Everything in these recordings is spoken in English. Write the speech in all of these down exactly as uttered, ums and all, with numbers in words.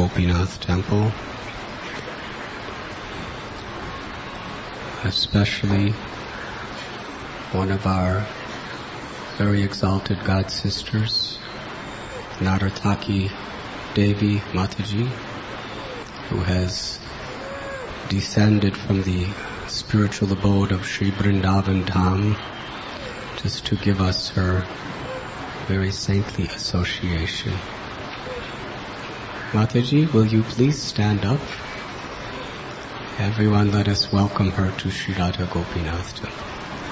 Gopinath temple, especially one of our very exalted God sisters, Narataki Devi Mataji, who has descended from the spiritual abode of Sri Vrindavan Dham just to give us her very saintly association. Mataji, will you please stand up? Everyone, let us welcome her to Sri Radha Gopinath temple.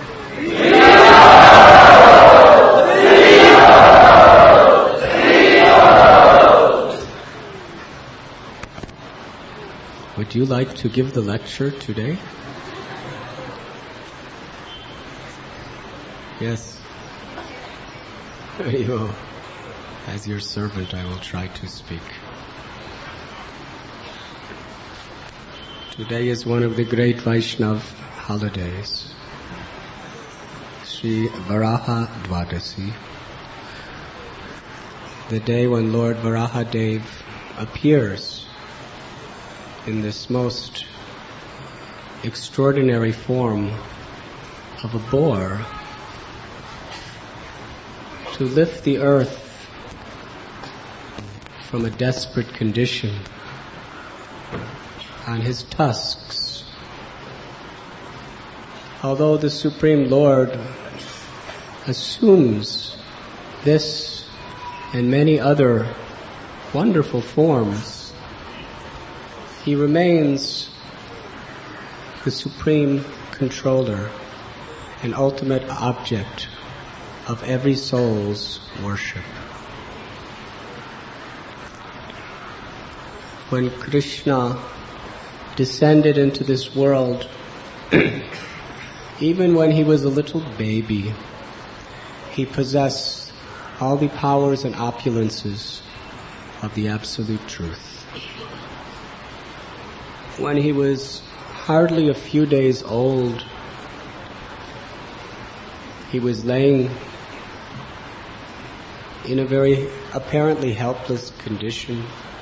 Would you like to give the lecture today? Yes. You, as your servant, I will try to speak. Today is one of the great Vaishnav holidays, Sri Varaha Dwadasi, the day when Lord Varahadev appears in this most extraordinary form of a boar to lift the earth from a desperate condition on his tusks. Although the Supreme Lord assumes this and many other wonderful forms, he remains the supreme controller and ultimate object of every soul's worship. When Krishna descended into this world, even when he was a little baby, he possessed all the powers and opulences of the Absolute Truth. When he was hardly a few days old, he was laying in a very apparently helpless condition.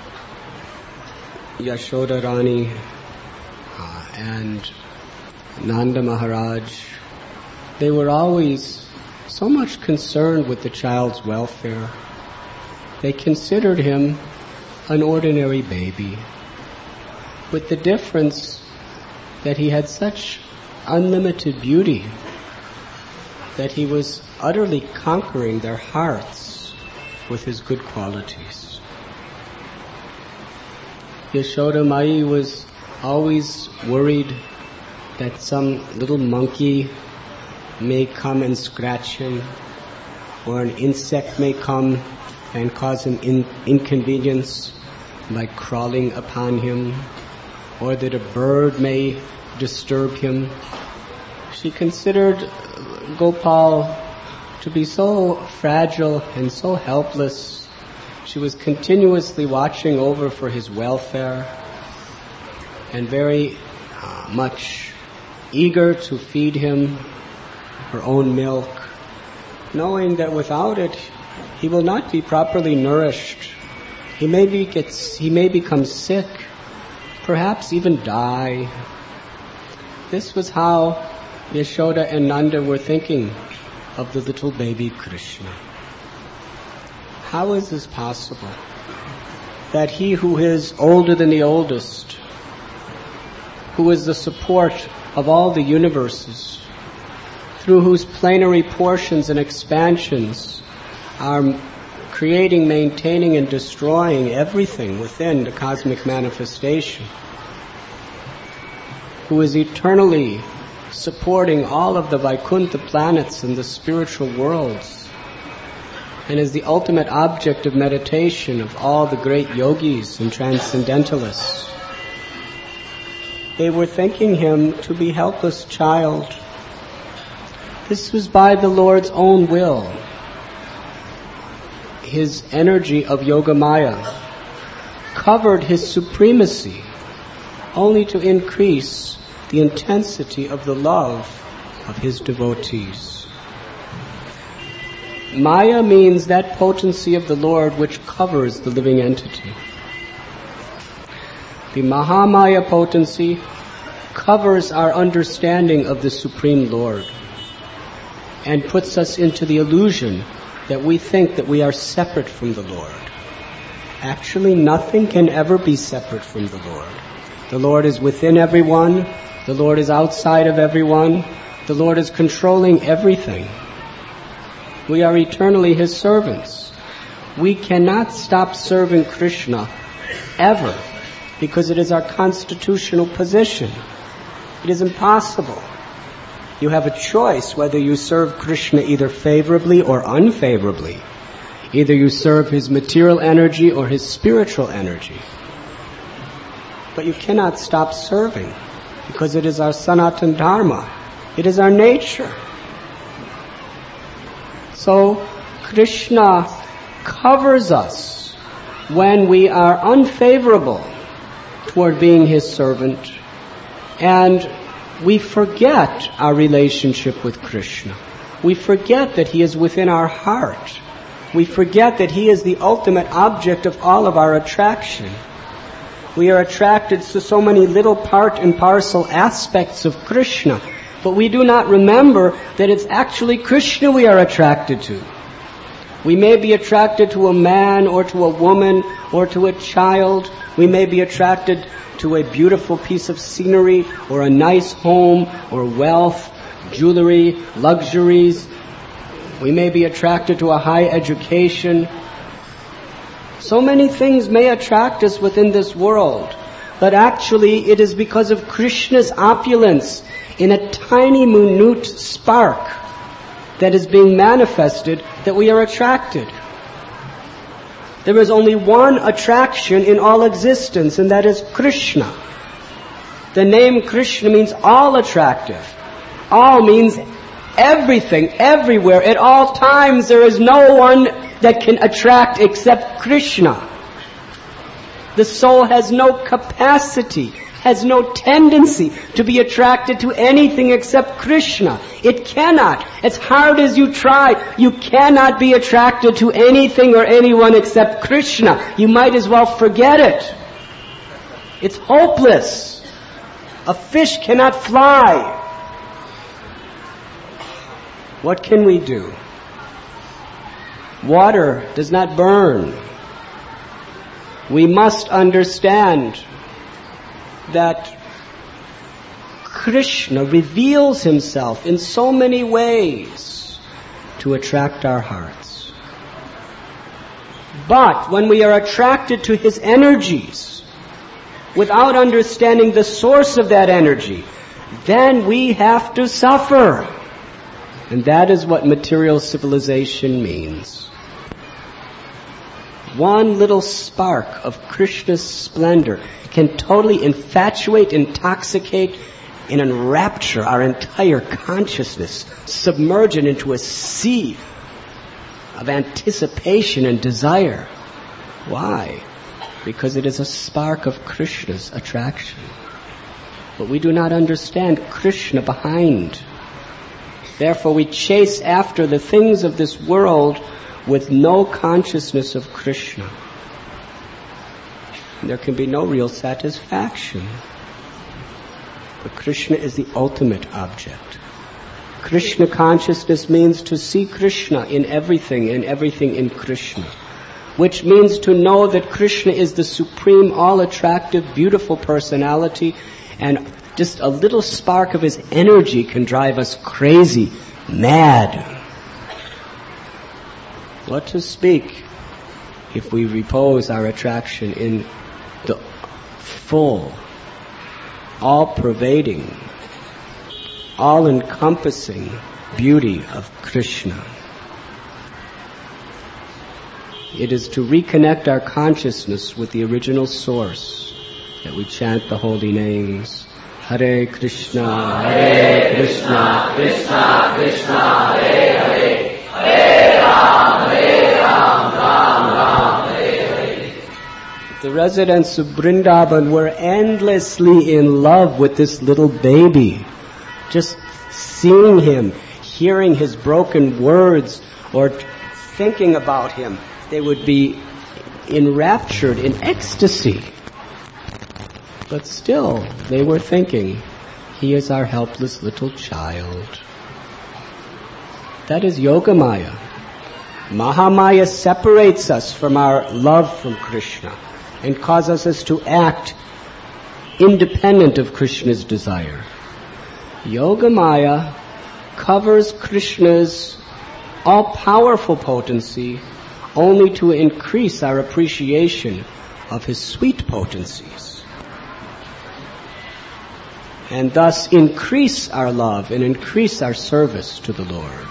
Yashoda Rani uh, and Nanda Maharaj, they were always so much concerned with the child's welfare. They considered him an ordinary baby, with the difference that he had such unlimited beauty that he was utterly conquering their hearts with his good qualities. Yashoda Mai was always worried that some little monkey may come and scratch him, or an insect may come and cause him in- inconvenience by crawling upon him, or that a bird may disturb him. She considered Gopal to be so fragile and so helpless. She was continuously watching over for his welfare and very uh, much eager to feed him her own milk, knowing that without it he will not be properly nourished. He may be gets he may become sick, perhaps even die. This was how Yashoda and Nanda were thinking of the little baby Krishna. How is this possible? That he who is older than the oldest, who is the support of all the universes, through whose plenary portions and expansions are creating, maintaining, and destroying everything within the cosmic manifestation, who is eternally supporting all of the Vaikuntha planets and the spiritual worlds, and is the ultimate object of meditation of all the great yogis and transcendentalists. They were thinking him to be helpless child. This was by the Lord's own will. His energy of Yogamaya covered his supremacy only to increase the intensity of the love of his devotees. Maya means that potency of the Lord which covers the living entity. The Mahamaya potency covers our understanding of the Supreme Lord and puts us into the illusion that we think that we are separate from the Lord. Actually, nothing can ever be separate from the Lord. The Lord is within everyone. The Lord is outside of everyone. The Lord is controlling everything. We are eternally His servants. We cannot stop serving Krishna ever because it is our constitutional position. It is impossible. You have a choice whether you serve Krishna either favorably or unfavorably. Either you serve His material energy or His spiritual energy. But you cannot stop serving because it is our Sanatana Dharma. It is our nature. So Krishna covers us when we are unfavorable toward being His servant, and we forget our relationship with Krishna. We forget that He is within our heart. We forget that He is the ultimate object of all of our attraction. We are attracted to so many little part and parcel aspects of Krishna, but we do not remember that it's actually Krishna we are attracted to. We may be attracted to a man or to a woman or to a child. We may be attracted to a beautiful piece of scenery or a nice home or wealth, jewelry, luxuries. We may be attracted to a high education. So many things may attract us within this world, but actually it is because of Krishna's opulence in a tiny minute spark that is being manifested that we are attracted. There is only one attraction in all existence, and that is Krishna. The name Krishna means all attractive. All means everything, everywhere, at all times. There is no one that can attract except Krishna. The soul has no capacity, has no tendency to be attracted to anything except Krishna. It cannot. As hard as you try, you cannot be attracted to anything or anyone except Krishna. You might as well forget it. It's hopeless. A fish cannot fly. What can we do? Water does not burn. We must understand that Krishna reveals Himself in so many ways to attract our hearts. But when we are attracted to His energies without understanding the source of that energy, then we have to suffer. And that is what material civilization means. One little spark of Krishna's splendor can totally infatuate, intoxicate, and enrapture our entire consciousness, submerge it into a sea of anticipation and desire. Why? Because it is a spark of Krishna's attraction. But we do not understand Krishna behind. Therefore we chase after the things of this world with no consciousness of Krishna. And there can be no real satisfaction. But Krishna is the ultimate object. Krishna consciousness means to see Krishna in everything and everything in Krishna, which means to know that Krishna is the supreme, all-attractive, beautiful personality, and just a little spark of His energy can drive us crazy, mad. What to speak if we repose our attraction in the full, all-pervading, all-encompassing beauty of Krishna. It is to reconnect our consciousness with the original source that we chant the holy names. Hare Krishna, Hare Krishna, Krishna Krishna, Hare Hare, Hare Ram, Hare Ram, Ram Ram, Hare Hare. The residents of Vrindavan were endlessly in love with this little baby. Just seeing him, hearing his broken words, or thinking about him, they would be enraptured in ecstasy. But still, they were thinking, he is our helpless little child. That is Yogamaya. Mahamaya separates us from our love from Krishna and causes us to act independent of Krishna's desire. Yogamaya covers Krishna's all-powerful potency only to increase our appreciation of his sweet potencies, and thus increase our love and increase our service to the Lord.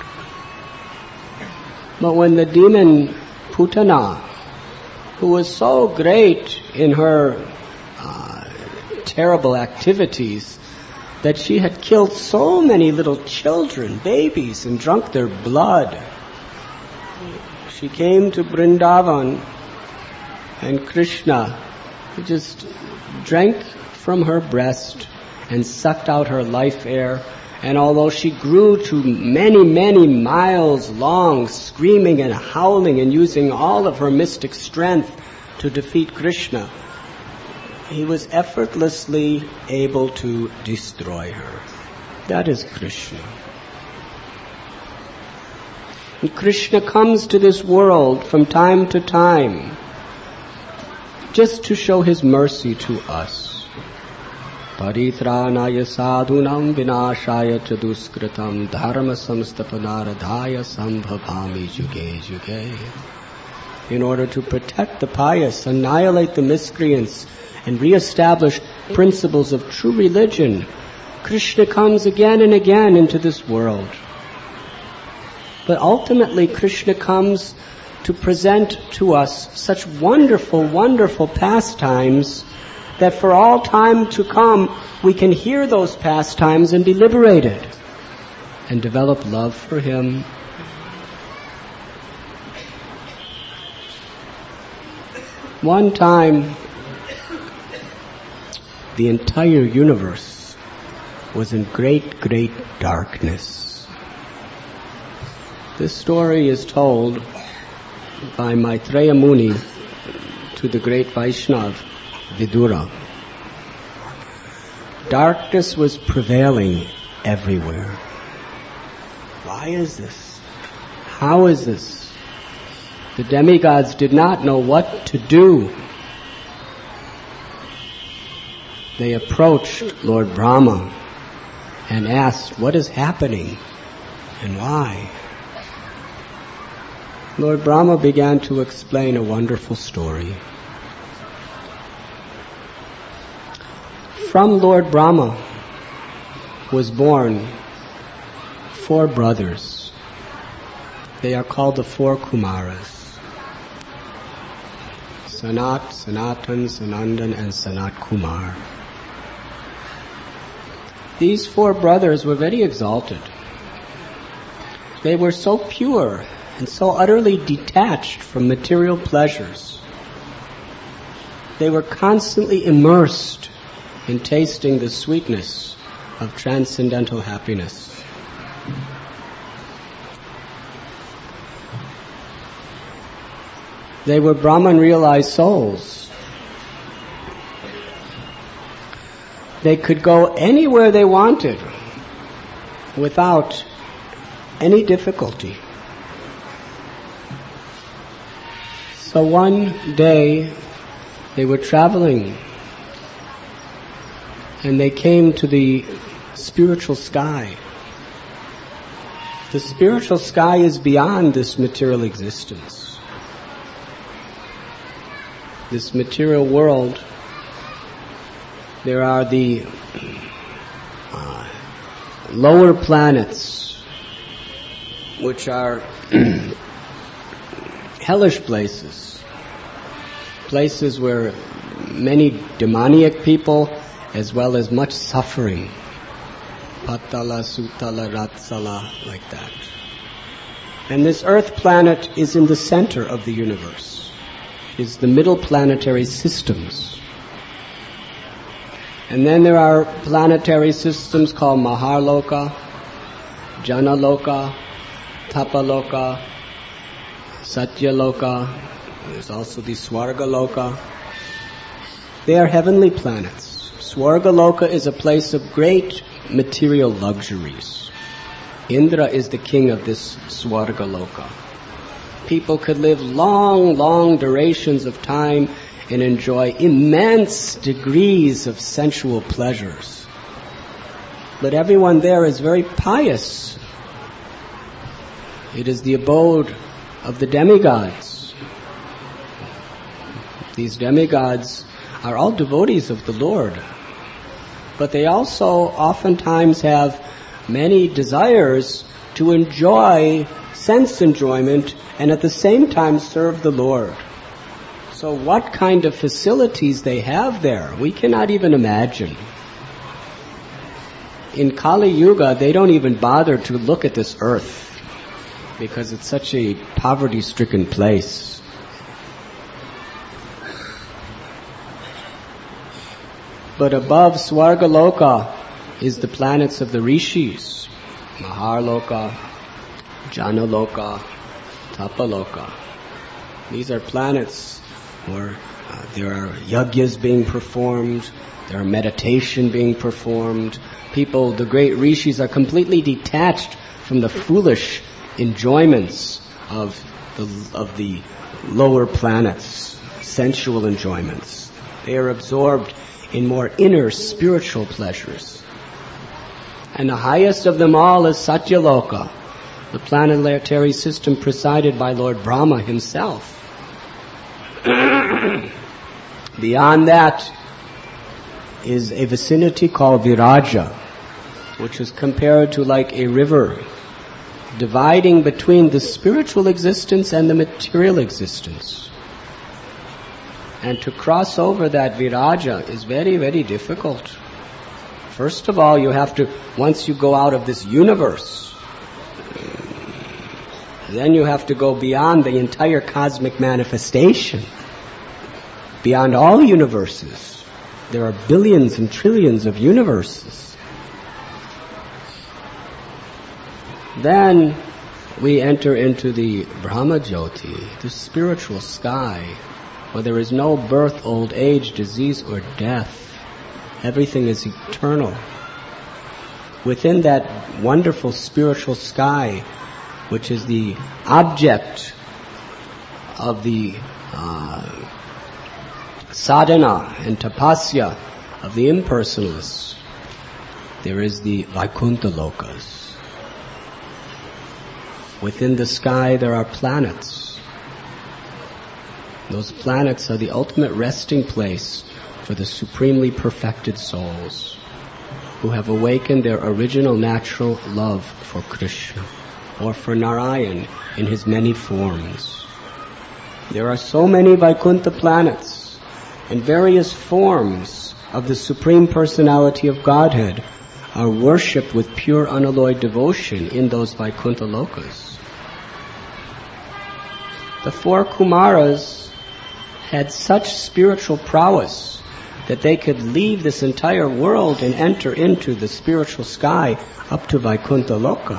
But when the demon Putana, who was so great in her uh, terrible activities that she had killed so many little children, babies, and drunk their blood, she came to Vrindavan, and Krishna just drank from her breast and sucked out her life air. And although she grew to many, many miles long, screaming and howling and using all of her mystic strength to defeat Krishna, he was effortlessly able to destroy her. That is Krishna. And Krishna comes to this world from time to time just to show his mercy to us. Paritranaya sadhunam vinashaya chaduskritam dharma samstapanaradhaya sambhavami juge juge. In order to protect the pious, annihilate the miscreants, and re-establish principles of true religion, Krishna comes again and again into this world. But ultimately, Krishna comes to present to us such wonderful, wonderful pastimes that for all time to come, we can hear those pastimes and be liberated and develop love for him. One time, the entire universe was in great, great darkness. This story is told by Maitreya Muni to the great Vaishnava Vidura. Darkness was prevailing everywhere. Why is this? How is this? The demigods did not know what to do. They approached Lord Brahma and asked, what is happening and why? Lord Brahma began to explain a wonderful story. From Lord Brahma was born four brothers. They are called the four Kumaras. Sanat, Sanatan, Sanandan, and Sanat Kumar. These four brothers were very exalted. They were so pure and so utterly detached from material pleasures. They were constantly immersed in tasting the sweetness of transcendental happiness. They were Brahman realized souls. They could go anywhere they wanted without any difficulty. So one day they were traveling and they came to the spiritual sky. The spiritual sky is beyond this material existence. This material world, there are the uh, lower planets, which are hellish places, places where many demoniac people, as well as much suffering, Patala, Sutala, Ratsala, like that. And this earth planet is in the center of the universe. It is the middle planetary systems. And then there are planetary systems called Maharloka, Janaloka, Tapaloka, Satyaloka. There's also the Swargaloka. They are heavenly planets. Swargaloka is a place of great material luxuries. Indra is the king of this Swargaloka. People could live long, long durations of time and enjoy immense degrees of sensual pleasures. But everyone there is very pious. It is the abode of the demigods. These demigods are all devotees of the Lord. But they also oftentimes have many desires to enjoy sense enjoyment and at the same time serve the Lord. So what kind of facilities they have there, we cannot even imagine. In Kali Yuga, they don't even bother to look at this earth because it's such a poverty-stricken place. But above Swargaloka is the planets of the rishis, Maharloka, Janaloka, Tapaloka. These are planets where uh, there are yagyas being performed, there are meditation being performed. People, the great rishis, are completely detached from the foolish enjoyments of the, of the lower planets, sensual enjoyments. They are absorbed in more inner spiritual pleasures. And the highest of them all is Satyaloka, the planetary system presided by Lord Brahma himself. Beyond that is a vicinity called Viraja, which is compared to like a river dividing between the spiritual existence and the material existence. And to cross over that Viraja is very, very difficult. First of all, you have to, once you go out of this universe, then you have to go beyond the entire cosmic manifestation, beyond all universes. There are billions and trillions of universes. Then we enter into the Brahmajyoti, the spiritual sky, where there is no birth, old age, disease, or death. Everything is eternal. Within that wonderful spiritual sky, which is the object of the uh, sadhana and tapasya of the impersonalists, there is the Vaikuntha Lokas. Within the sky there are planets. Those planets are the ultimate resting place for the supremely perfected souls who have awakened their original natural love for Krishna or for Narayan in his many forms. There are so many Vaikuntha planets and various forms of the Supreme Personality of Godhead are worshipped with pure unalloyed devotion in those Vaikuntha Lokas. The four Kumaras had such spiritual prowess that they could leave this entire world and enter into the spiritual sky up to Vaikuntha Loka.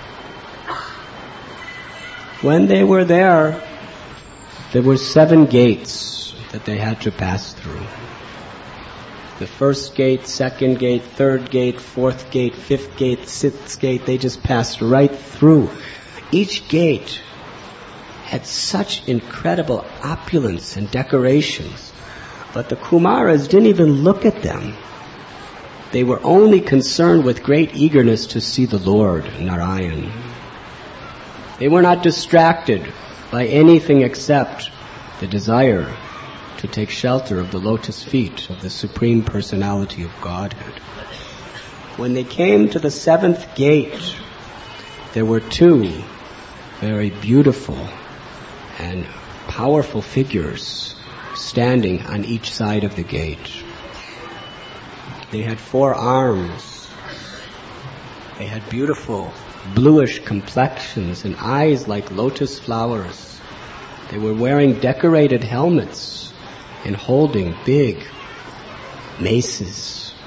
When they were there, there were seven gates that they had to pass through. The first gate, second gate, third gate, fourth gate, fifth gate, sixth gate, they just passed right through. Each gate had such incredible opulence and decorations, but the Kumaras didn't even look at them. They were only concerned with great eagerness to see the Lord, Narayan. They were not distracted by anything except the desire to take shelter of the lotus feet of the Supreme Personality of Godhead. When they came to the seventh gate, there were two very beautiful and powerful figures standing on each side of the gate. They had four arms. They had beautiful bluish complexions and eyes like lotus flowers. They were wearing decorated helmets and holding big maces.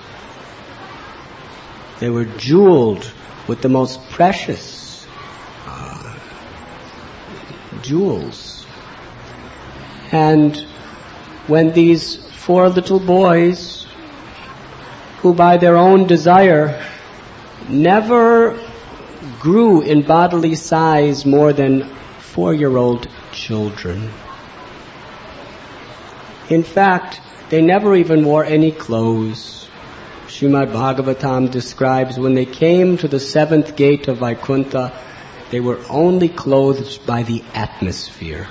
They were jeweled with the most precious uh, jewels. And when these four little boys who by their own desire never grew in bodily size more than four-year-old children. In fact, they never even wore any clothes. Srimad Bhagavatam describes when they came to the seventh gate of Vaikuntha, they were only clothed by the atmosphere.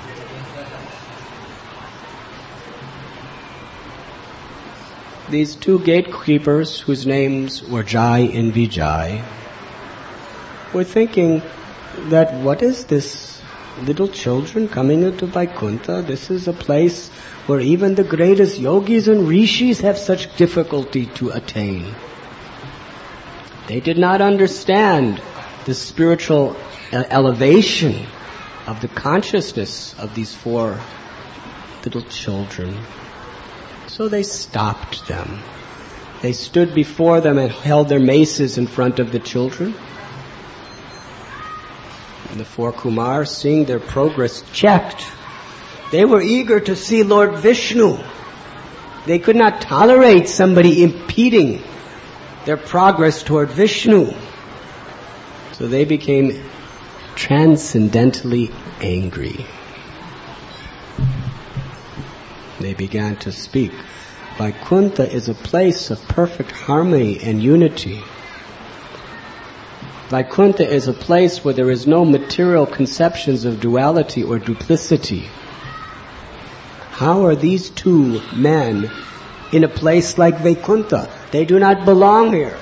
These two gatekeepers, whose names were Jai and Vijay, were thinking that what is this little children coming into Vaikuntha? This is a place where even the greatest yogis and rishis have such difficulty to attain. They did not understand the spiritual elevation of the consciousness of these four little children. So they stopped them. They stood before them and held their maces in front of the children. And the four Kumars, seeing their progress checked, they were eager to see Lord Vishnu. They could not tolerate somebody impeding their progress toward Vishnu. So they became transcendently angry. They began to speak. Vaikuntha is a place of perfect harmony and unity. Vaikuntha is a place where there is no material conceptions of duality or duplicity. How are these two men in a place like Vaikuntha? They do not belong here.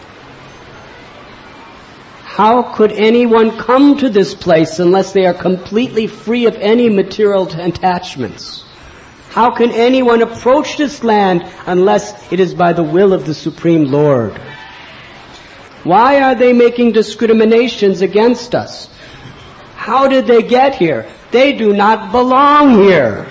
How could anyone come to this place unless they are completely free of any material attachments? How can anyone approach this land unless it is by the will of the Supreme Lord? Why are they making discriminations against us? How did they get here? They do not belong here.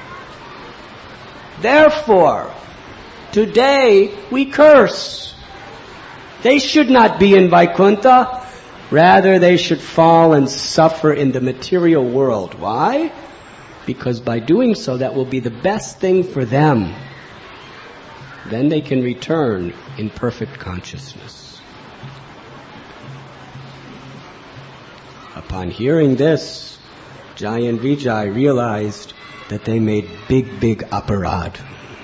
Therefore, today we curse. They should not be in Vaikuntha. Rather, they should fall and suffer in the material world. Why? Because by doing so, that will be the best thing for them. Then they can return in perfect consciousness. Upon hearing this, Jai and Vijay realized that they made big, big aparad.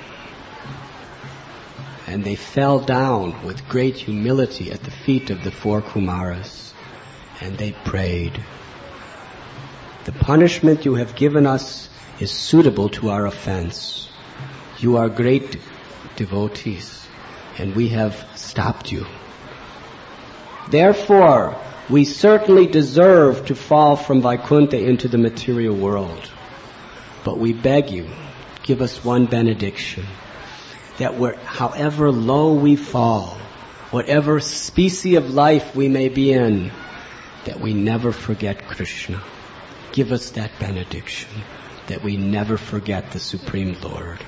And they fell down with great humility at the feet of the four Kumaras. And they prayed, "The punishment you have given us is suitable to our offense. You are great devotees, and we have stopped you. Therefore, we certainly deserve to fall from Vaikuntha into the material world. But we beg you, give us one benediction, that we're, however low we fall, whatever species of life we may be in, that we never forget Krishna. Give us that benediction, that we never forget the Supreme Lord."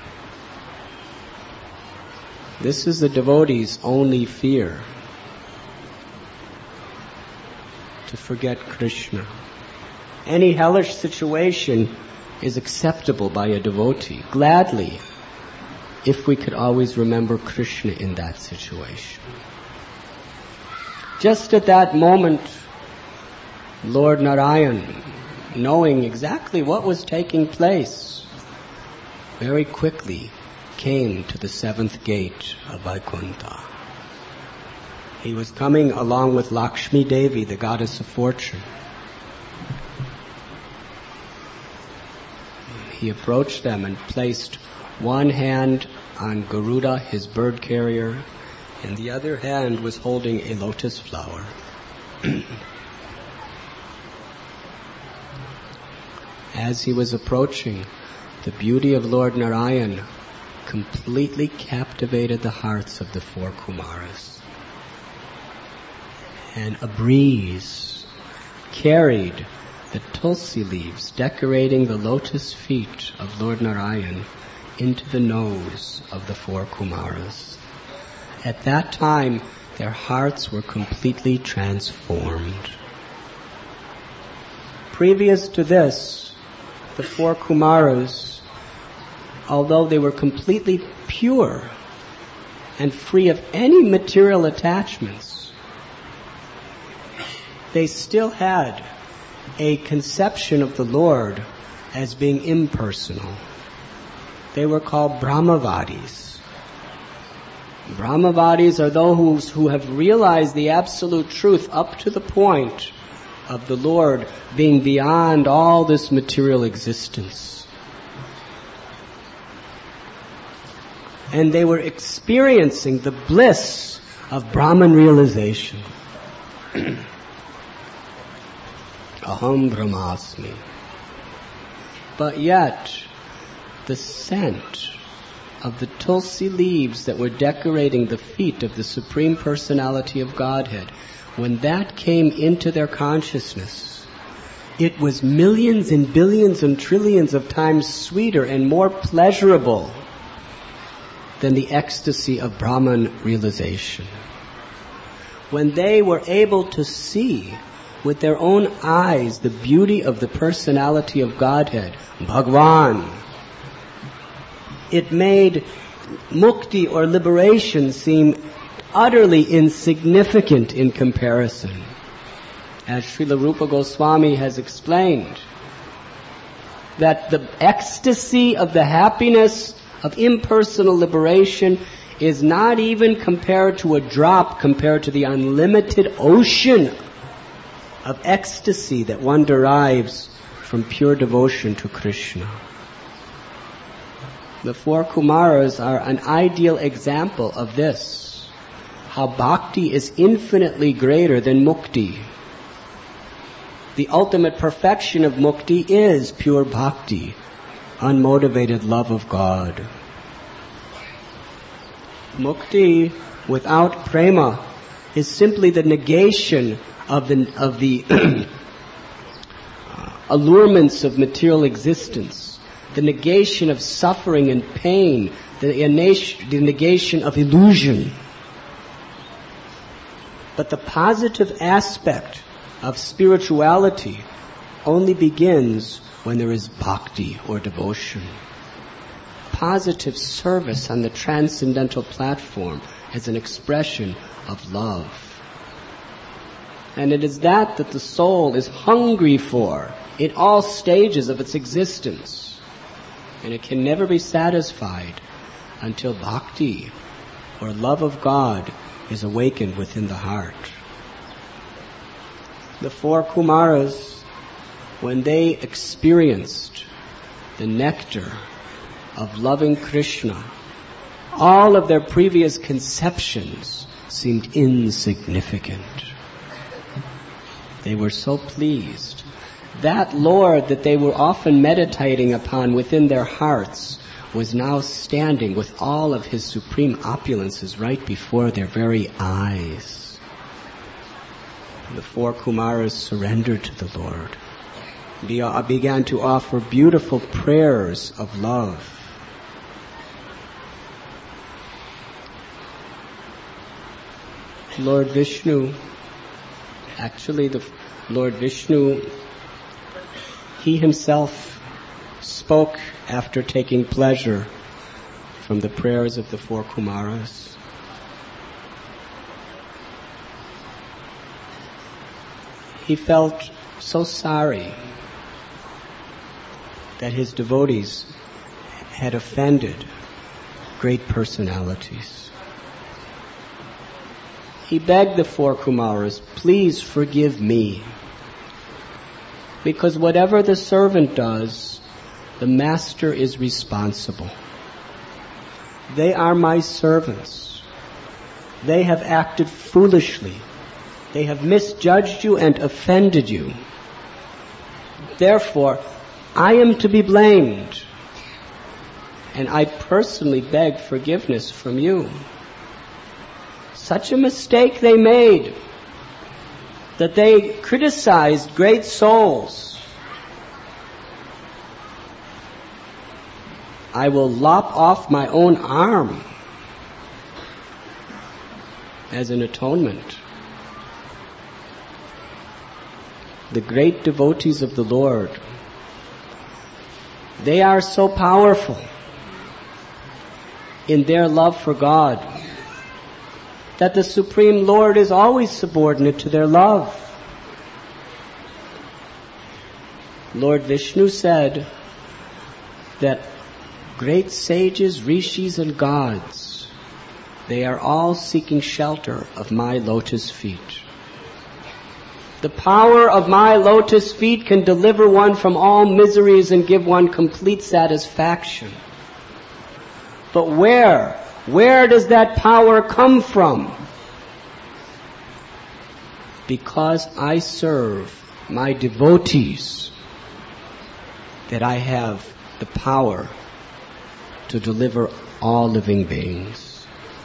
This is the devotee's only fear, to forget Krishna. Any hellish situation is acceptable by a devotee, gladly, if we could always remember Krishna in that situation. Just at that moment, Lord Narayan, knowing exactly what was taking place, very quickly came to the seventh gate of Vaikuntha. He was coming along with Lakshmi Devi, the goddess of fortune. He approached them and placed one hand on Garuda, his bird carrier, and the other hand was holding a lotus flower. As he was approaching, the beauty of Lord Narayan completely captivated the hearts of the four Kumaras. And a breeze carried the tulsi leaves decorating the lotus feet of Lord Narayan into the nose of the four Kumaras. At that time, their hearts were completely transformed. Previous to this, the four Kumaras, although they were completely pure and free of any material attachments, they still had a conception of the Lord as being impersonal. They were called Brahmavadis. Brahmavadis are those who have realized the absolute truth up to the point of the Lord being beyond all this material existence. And they were experiencing the bliss of Brahman realization. Aham Brahmasmi. But yet, the scent of the tulsi leaves that were decorating the feet of the Supreme Personality of Godhead, when that came into their consciousness, it was millions and billions and trillions of times sweeter and more pleasurable than the ecstasy of Brahman realization. When they were able to see with their own eyes the beauty of the personality of Godhead, Bhagwan, it made mukti or liberation seem utterly insignificant in comparison. As Srila Rupa Goswami has explained, that the ecstasy of the happiness of impersonal liberation is not even compared to a drop compared to the unlimited ocean of ecstasy that one derives from pure devotion to Krishna. The four Kumaras are an ideal example of this, how bhakti is infinitely greater than mukti. The ultimate perfection of mukti is pure bhakti, unmotivated love of God. Mukti without prema is simply the negation of the, of the allurements of material existence, the negation of suffering and pain, the negation of illusion. But the positive aspect of spirituality only begins when there is bhakti or devotion. Positive service on the transcendental platform as an expression of love. And it is that that the soul is hungry for in all stages of its existence. And it can never be satisfied until bhakti or love of God is awakened within the heart. The four Kumaras, when they experienced the nectar of loving Krishna, all of their previous conceptions seemed insignificant. They were so pleased. That Lord that they were often meditating upon within their hearts was now standing with all of His supreme opulences right before their very eyes. The four Kumaras surrendered to the Lord. They began to offer beautiful prayers of love. Lord Vishnu, actually the Lord Vishnu, He Himself spoke after taking pleasure from the prayers of the four Kumaras. He felt so sorry that His devotees had offended great personalities. He begged the four Kumaras, please forgive me. Because whatever the servant does, the master is responsible. They are my servants. They have acted foolishly. They have misjudged you and offended you. Therefore, I am to be blamed. And I personally beg forgiveness from you. Such a mistake they made that they criticized great souls. I will lop off my own arm as an atonement. The great devotees of the Lord, they are so powerful in their love for God that the Supreme Lord is always subordinate to their love. Lord Vishnu said that great sages, rishis, and gods, they are all seeking shelter of my lotus feet. The power of my lotus feet can deliver one from all miseries and give one complete satisfaction. But where? Where does that power come from? Because I serve my devotees, that I have the power to deliver all living beings.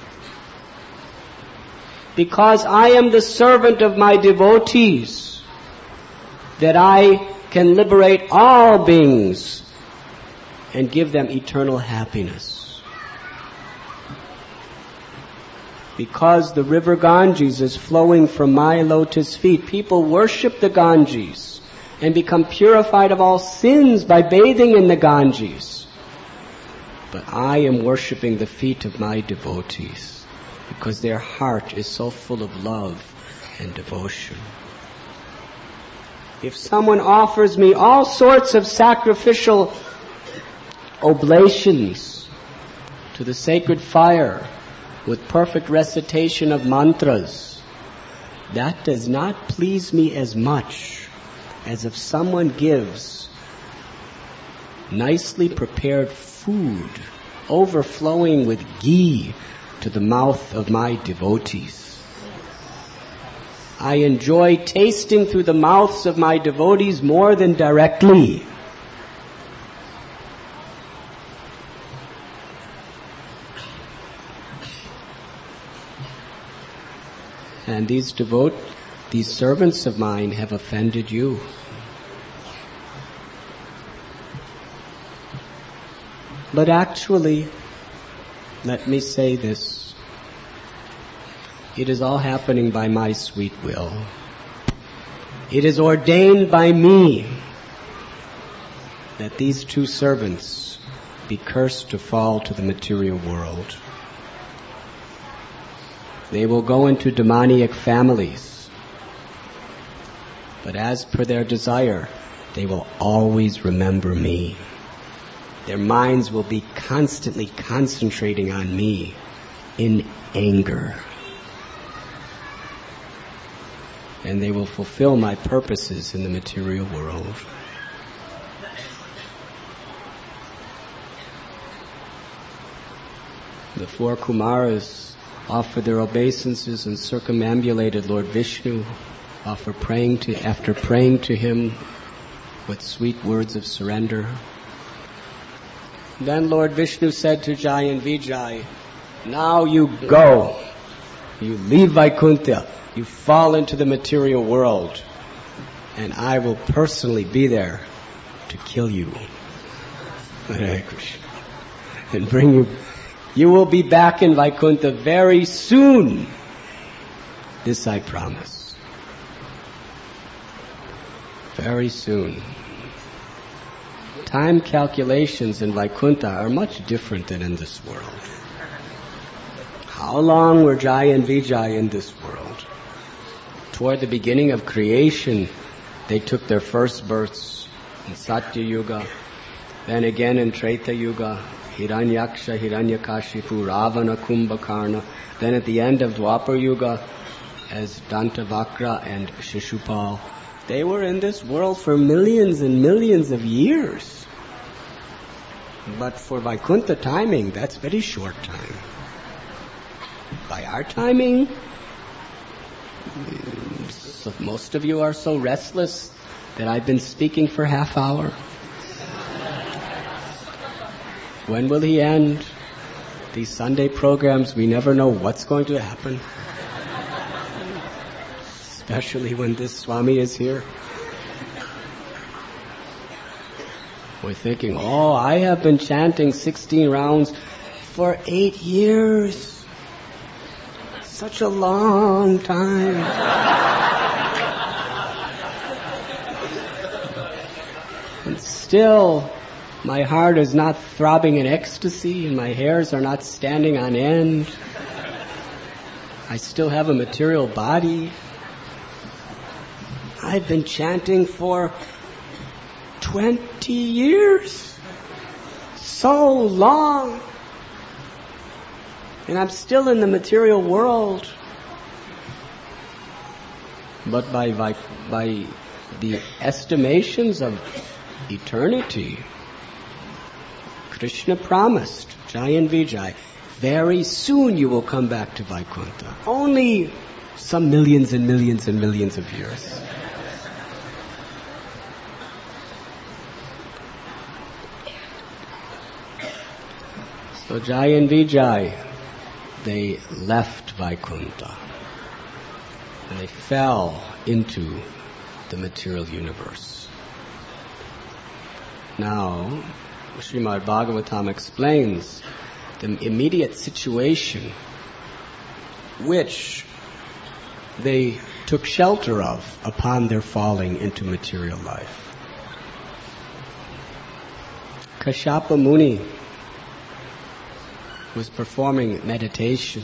Because I am the servant of my devotees, that I can liberate all beings and give them eternal happiness. Because the river Ganges is flowing from my lotus feet, people worship the Ganges and become purified of all sins by bathing in the Ganges. But I am worshiping the feet of my devotees because their heart is so full of love and devotion. If someone offers me all sorts of sacrificial oblations to the sacred fire with perfect recitation of mantras, that does not please me as much as if someone gives nicely prepared food overflowing with ghee to the mouth of my devotees. I enjoy tasting through the mouths of my devotees more than directly. And these devote, these servants of mine have offended you. But actually, let me say this. It is all happening by my sweet will. It is ordained by me that these two servants be cursed to fall to the material world. They will go into demoniac families. But as per their desire, they will always remember me. Their minds will be constantly concentrating on me in anger. And they will fulfill my purposes in the material world. The four Kumaras offered their obeisances and circumambulated Lord Vishnu after praying to, after praying to him with sweet words of surrender. Then Lord Vishnu said to Jai and Vijay, now you go. You leave Vaikuntha. You fall into the material world. And I will personally be there to kill you. Hare Krishna. And bring you. You will be back in Vaikuntha very soon. This I promise. Very soon. Time calculations in Vaikuntha are much different than in this world. How long were Jai and Vijay in this world? Toward the beginning of creation, they took their first births in Satya Yuga, then again in Treta Yuga, Hiranyaksha, Hiranyakashipu, Ravana, Kumbhakarna, then at the end of Dwapar Yuga as Dantavakra and Shishupal. They were in this world for millions and millions of years. But for Vaikuntha timing, that's very short time. By our timing, so most of you are so restless that I've been speaking for half hour. When will he end? These Sunday programs, we never know what's going to happen. Especially when this Swami is here. We're thinking, oh, I have been chanting sixteen rounds for eight years. Such a long time. And still, my heart is not throbbing in ecstasy and my hairs are not standing on end. I still have a material body. I've been chanting for twenty years. So long. And I'm still in the material world. But by, by, by the estimations of eternity, Krishna promised, Jai and Vijay, very soon you will come back to Vaikuntha. Only some millions and millions and millions of years. So Jai and Vijay, they left Vaikuntha and they fell into the material universe. Now, Srimad Bhagavatam explains the immediate situation which they took shelter of upon their falling into material life. Kashyapa Muni was performing meditation,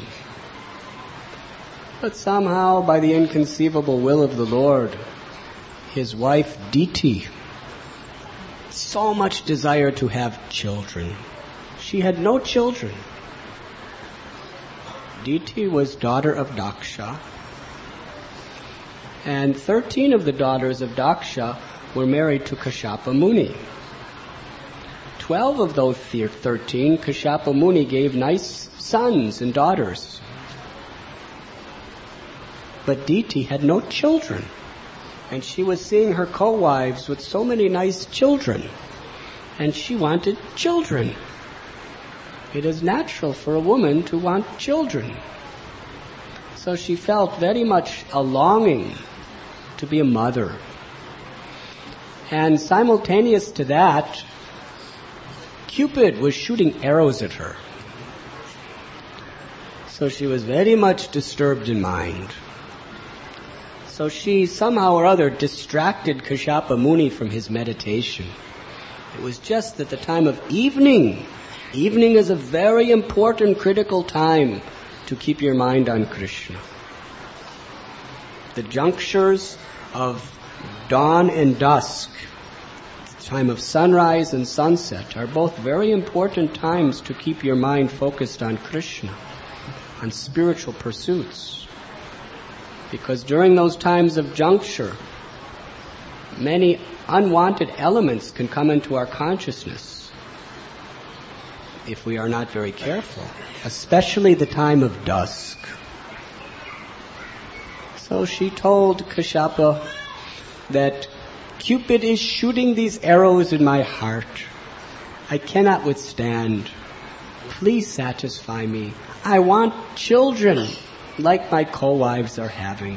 but somehow by the inconceivable will of the Lord, his wife Diti, so much desire to have children. She had no children. Diti was daughter of Daksha, and thirteen of the daughters of Daksha were married to Kashyapa Muni. Twelve of those thirteen, Kashyapa Muni gave nice sons and daughters. But Diti had no children, and she was seeing her co-wives with so many nice children, and she wanted children. It is natural for a woman to want children. So she felt very much a longing to be a mother. And simultaneous to that, Cupid was shooting arrows at her. So she was very much disturbed in mind. So she somehow or other distracted Kashyapa Muni from his meditation. It was just at the time of evening. Evening is a very important, critical time to keep your mind on Krishna. The junctures of dawn and dusk, the time of sunrise and sunset, are both very important times to keep your mind focused on Krishna, on spiritual pursuits. Because during those times of juncture, many unwanted elements can come into our consciousness if we are not very careful, especially the time of dusk. So she told Kashyapa that Cupid is shooting these arrows in my heart. I cannot withstand. Please satisfy me. I want children like my co-wives are having.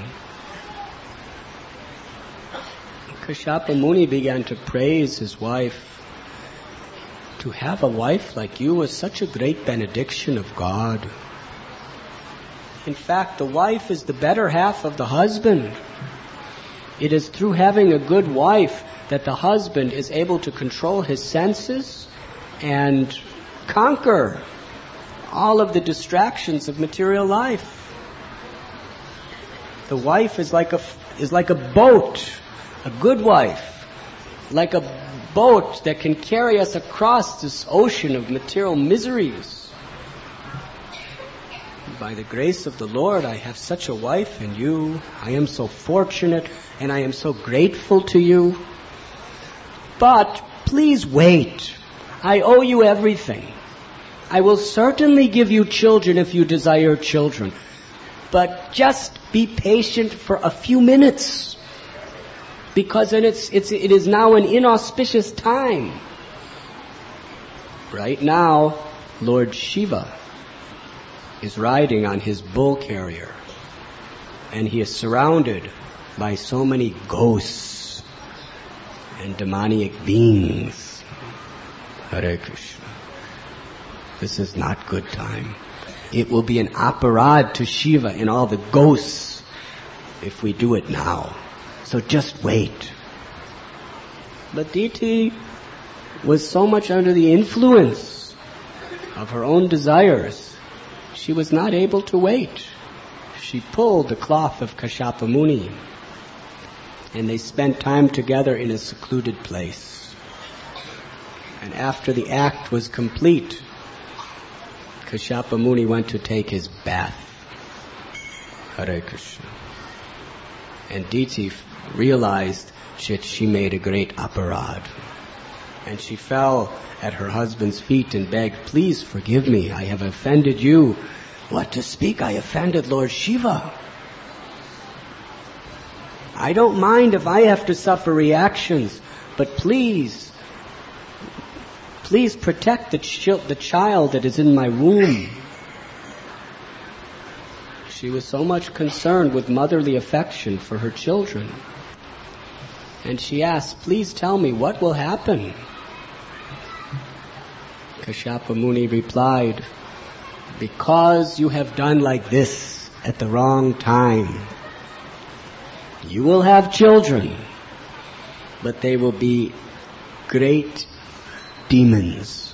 Kashyapa Muni began to praise his wife. To have a wife like you is such a great benediction of God. In fact, the wife is the better half of the husband. It is through having a good wife that the husband is able to control his senses and conquer all of the distractions of material life. The wife is like a, is like a boat, a good wife, like a boat that can carry us across this ocean of material miseries. By the grace of the Lord, I have such a wife in you. I am so fortunate and I am so grateful to you. But please wait. I owe you everything. I will certainly give you children if you desire children. But just be patient for a few minutes. Because it's, it's, it is now an inauspicious time. Right now, Lord Shiva is riding on his bull carrier. And he is surrounded by so many ghosts and demoniac beings. Hare Krishna. This is not good time. It will be an aparad to Shiva and all the ghosts if we do it now. So just wait. But Diti was so much under the influence of her own desires, she was not able to wait. she pulled the cloth of Kashyapa Muni, and they spent time together in a secluded place. And after the act was complete, Kashyapa Muni went to take his bath. Hare Krishna. And Diti realized that she made a great aparad. And she fell at her husband's feet and begged, "Please forgive me, I have offended you. What to speak, I offended Lord Shiva. I don't mind if I have to suffer reactions, but please, please protect the, ch- the child that is in my womb." She was so much concerned with motherly affection for her children. And she asked, "Please tell me, what will happen?" Kashyapa Muni replied, "Because you have done like this at the wrong time, you will have children, but they will be great demons.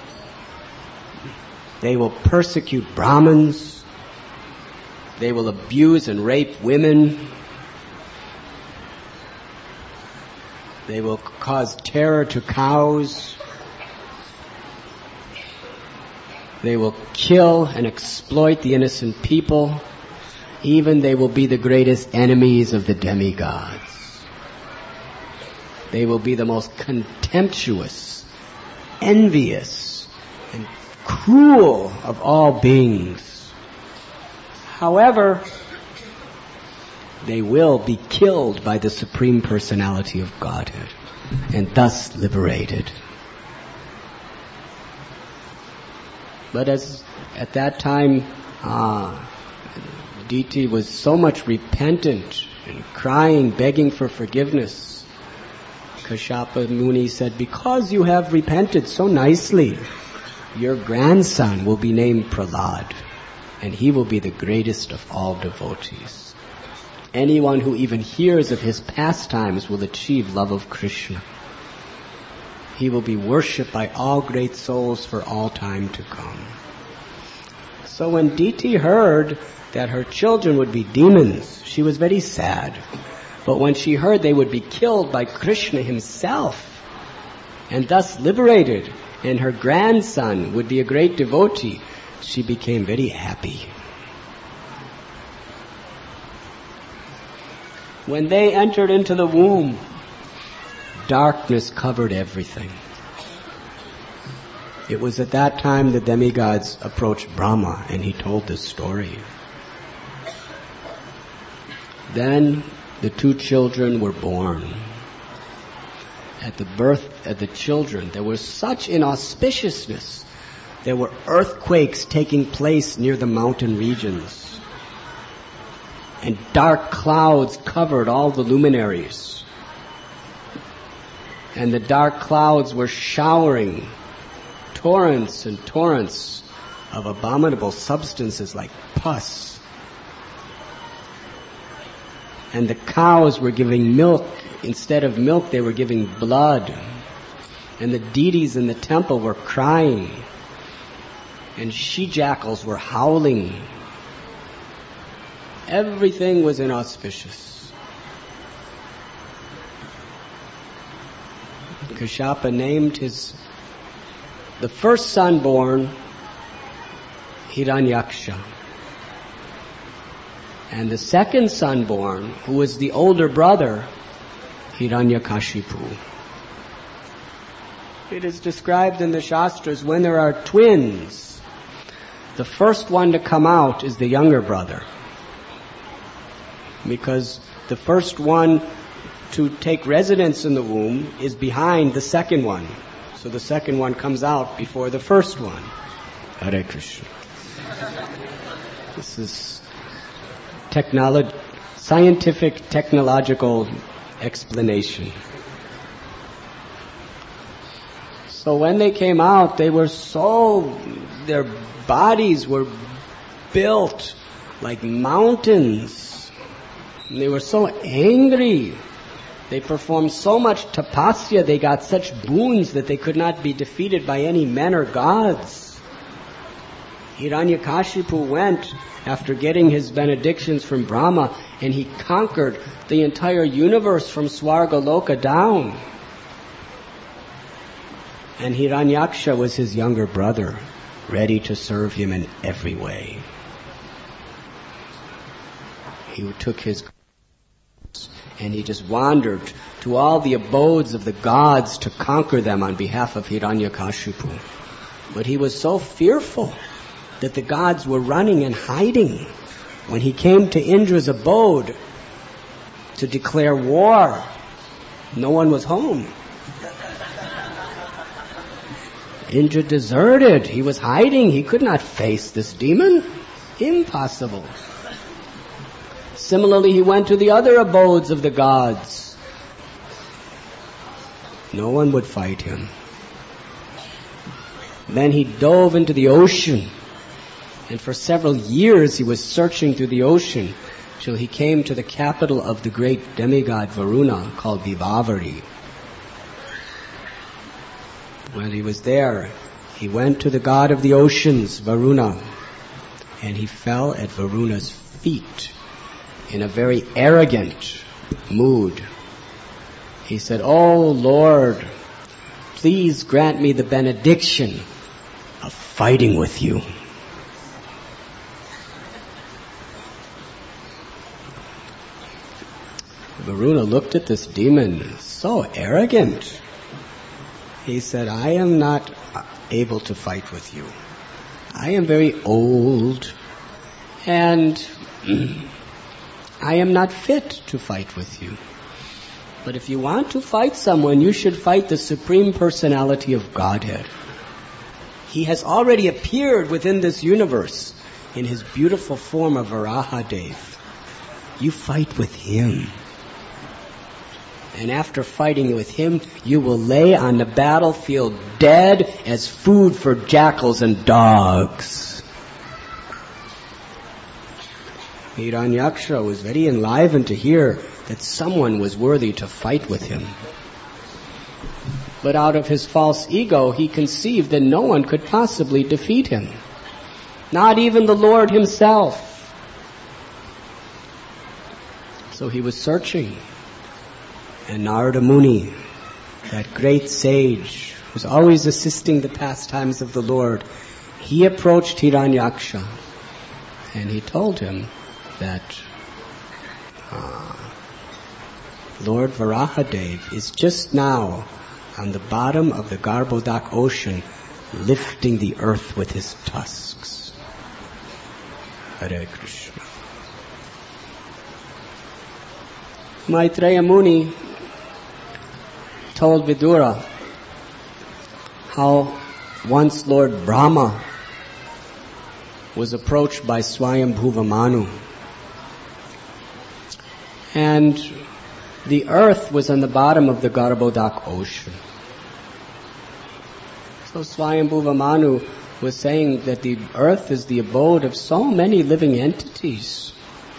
They will persecute Brahmins. They will abuse and rape women. They will cause terror to cows. They will kill and exploit the innocent people. Even they will be the greatest enemies of the demigods. They will be the most contemptuous, envious, and cruel of all beings. However, they will be killed by the Supreme Personality of Godhead and thus liberated." But as at that time, ah, Diti was so much repentant and crying, begging for forgiveness, Kashyapa Muni said, "Because you have repented so nicely, your grandson will be named Prahlad, and he will be the greatest of all devotees. Anyone who even hears of his pastimes will achieve love of Krishna. He will be worshipped by all great souls for all time to come." So when Diti heard that her children would be demons, she was very sad. But when she heard they would be killed by Krishna himself and thus liberated, and her grandson would be a great devotee, she became very happy. When they entered into the womb, darkness covered everything. It was at that time the demigods approached Brahma, and he told this story. Then the two children were born. At the birth of the children, there was such inauspiciousness. There were earthquakes taking place near the mountain regions, and dark clouds covered all the luminaries. And the dark clouds were showering torrents and torrents of abominable substances like pus. And the cows were giving milk. Instead of milk, they were giving blood. And the deities in the temple were crying. And she-jackals were howling. Everything was inauspicious. Kashyapa named his, the first son born, Hiranyaksha. And the second son born, who was the older brother, Hiranyakashipu. It is described in the Shastras, when there are twins, the first one to come out is the younger brother. Because the first one to take residence in the womb is behind the second one. So the second one comes out before the first one. Hare Krishna. This is technolo- scientific, technological explanation. So when they came out, they were so, their bodies were built like mountains. And they were so angry. They performed so much tapasya, they got such boons that they could not be defeated by any men or gods. Hiranyakashipu went after getting his benedictions from Brahma, and he conquered the entire universe from Swargaloka down. And Hiranyaksha was his younger brother, ready to serve him in every way. He took his and he just wandered to all the abodes of the gods to conquer them on behalf of Hiranyakashipu. But he was so fearful that the gods were running and hiding. When he came to Indra's abode to declare war, no one was home. Indra deserted. He was hiding. He could not face this demon. Impossible. Similarly, he went to the other abodes of the gods. No one would fight him. Then he dove into the ocean, and for several years he was searching through the ocean till he came to the capital of the great demigod Varuna, called Vivavari. When he was there, he went to the god of the oceans, Varuna, and he fell at Varuna's feet in a very arrogant mood. He said, "Oh Lord, please grant me the benediction of fighting with you." Varuna looked at this demon, so arrogant. He said, "I am not able to fight with you. I am very old, and I am not fit to fight with you. But if you want to fight someone, you should fight the Supreme Personality of Godhead. He has already appeared within this universe in his beautiful form of Varahadev. You fight with him. And after fighting with him, you will lay on the battlefield dead as food for jackals and dogs." Hiranyaksha was very enlivened to hear that someone was worthy to fight with him. But out of his false ego, he conceived that no one could possibly defeat him. Not even the Lord himself. So he was searching. And Narada Muni, that great sage, was always assisting the pastimes of the Lord, he approached Hiranyaksha and he told him that uh, Lord Varahadev is just now on the bottom of the Garbhodak ocean, lifting the earth with his tusks. Hare Krishna. Maitreya Muni told Vidura how once Lord Brahma was approached by Swayambhuva Manu, and the earth was on the bottom of the Garbhodak ocean. So Swayambhuva Manu was saying that the earth is the abode of so many living entities.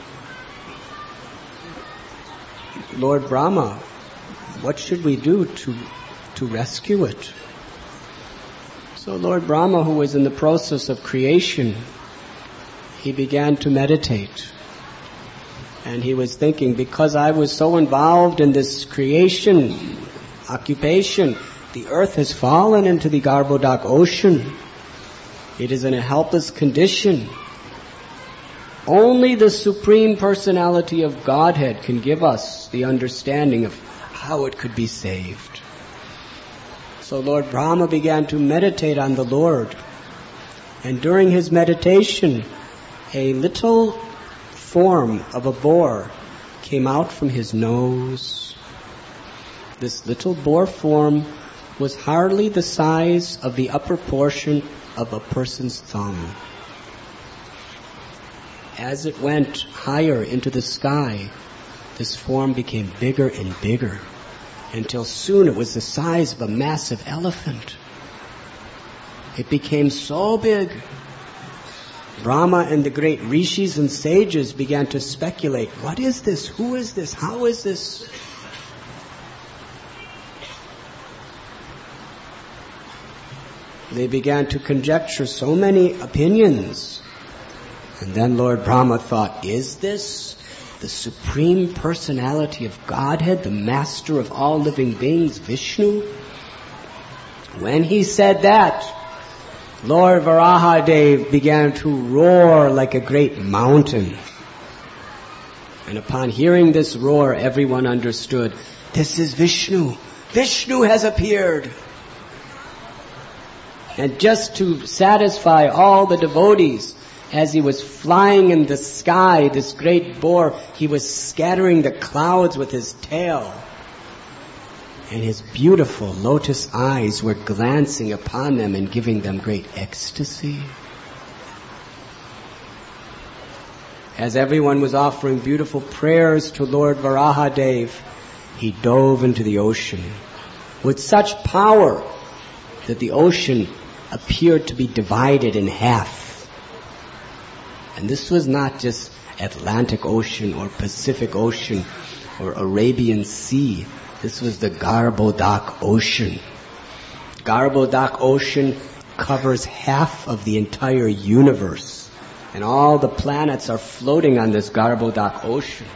Lord Brahma, what should we do to, to rescue it? So Lord Brahma, who was in the process of creation, he began to meditate. And he was thinking, because I was so involved in this creation occupation, the earth has fallen into the Garbhodak ocean. It is in a helpless condition. Only the Supreme Personality of Godhead can give us the understanding of how it could be saved. So Lord Brahma began to meditate on the Lord. And during his meditation, a little form of a boar came out from his nose. This little boar form was hardly the size of the upper portion of a person's thumb. As it went higher into the sky, this form became bigger and bigger, until soon it was the size of a massive elephant. It became so big, Brahma and the great rishis and sages began to speculate, what is this? Who is this? How is this? They began to conjecture so many opinions. And then Lord Brahma thought, is this the Supreme Personality of Godhead, the Master of all living beings, Vishnu? When he said that, Lord Varahadev began to roar like a great mountain. And upon hearing this roar, everyone understood, this is Vishnu. Vishnu has appeared. And just to satisfy all the devotees, as he was flying in the sky, this great boar, he was scattering the clouds with his tail. And his beautiful lotus eyes were glancing upon them and giving them great ecstasy. As everyone was offering beautiful prayers to Lord Varahadev, he dove into the ocean with such power that the ocean appeared to be divided in half. And this was not just Atlantic Ocean or Pacific Ocean or Arabian Sea. This was the Garbhodak Ocean. Garbhodak Ocean covers half of the entire universe. And all the planets are floating on this Garbhodak Ocean.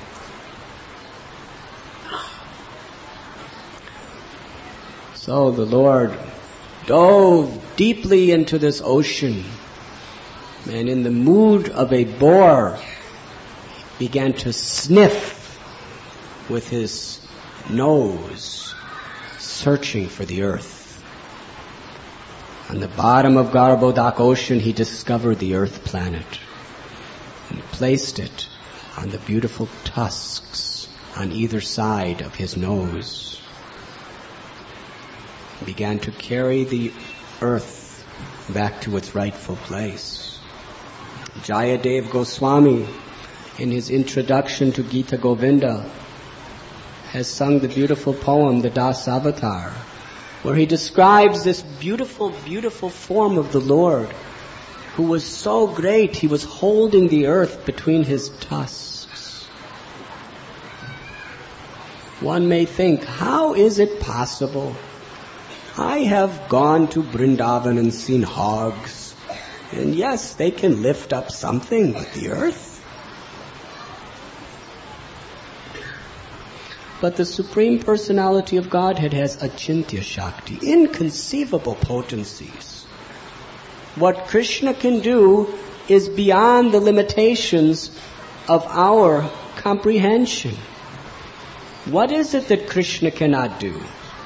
So the Lord dove deeply into this ocean, and in the mood of a boar, began to sniff with his nose, searching for the earth. On the bottom of Garbhodak Ocean, he discovered the earth planet and placed it on the beautiful tusks on either side of his nose. He began to carry the earth back to its rightful place. Jayadev Goswami, in his introduction to Gita Govinda, has sung the beautiful poem, the Das Avatar, where he describes this beautiful, beautiful form of the Lord, who was so great, he was holding the earth between his tusks. One may think, how is it possible? I have gone to Vrindavan and seen hogs, and yes, they can lift up something, but the earth? But the Supreme Personality of Godhead has Achintya Shakti, inconceivable potencies. What Krishna can do is beyond the limitations of our comprehension. What is it that Krishna cannot do?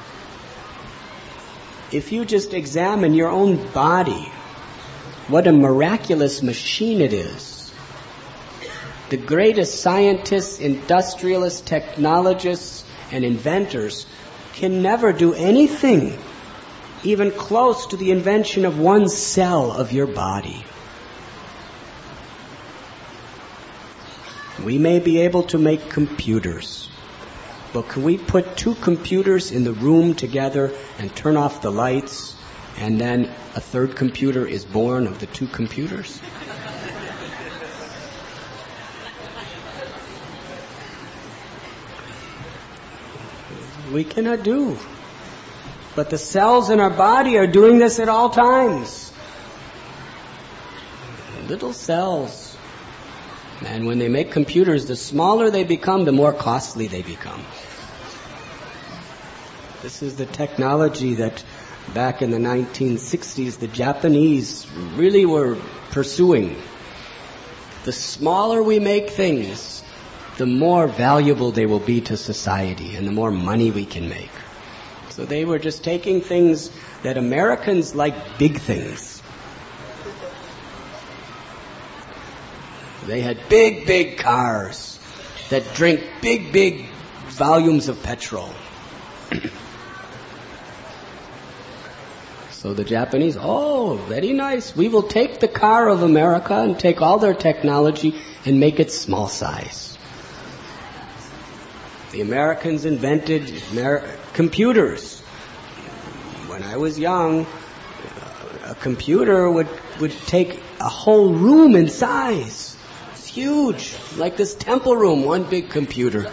If you just examine your own body, what a miraculous machine it is. The greatest scientists, industrialists, technologists, and inventors can never do anything even close to the invention of one cell of your body. We may be able to make computers, but can we put two computers in the room together and turn off the lights, and then a third computer is born of the two computers? We cannot do. But the cells in our body are doing this at all times. Little cells. And when they make computers, the smaller they become, the more costly they become. This is the technology that back in the nineteen sixties the Japanese really were pursuing. The smaller we make things, the more valuable they will be to society and the more money we can make. So they were just taking things that Americans like big things. They had big, big cars that drink big, big volumes of petrol. So the Japanese, oh, very nice. We will take the car of America and take all their technology and make it small size. The Americans invented Amer- computers. When I was young, a computer would, would take a whole room in size. It's huge, like this temple room, one big computer.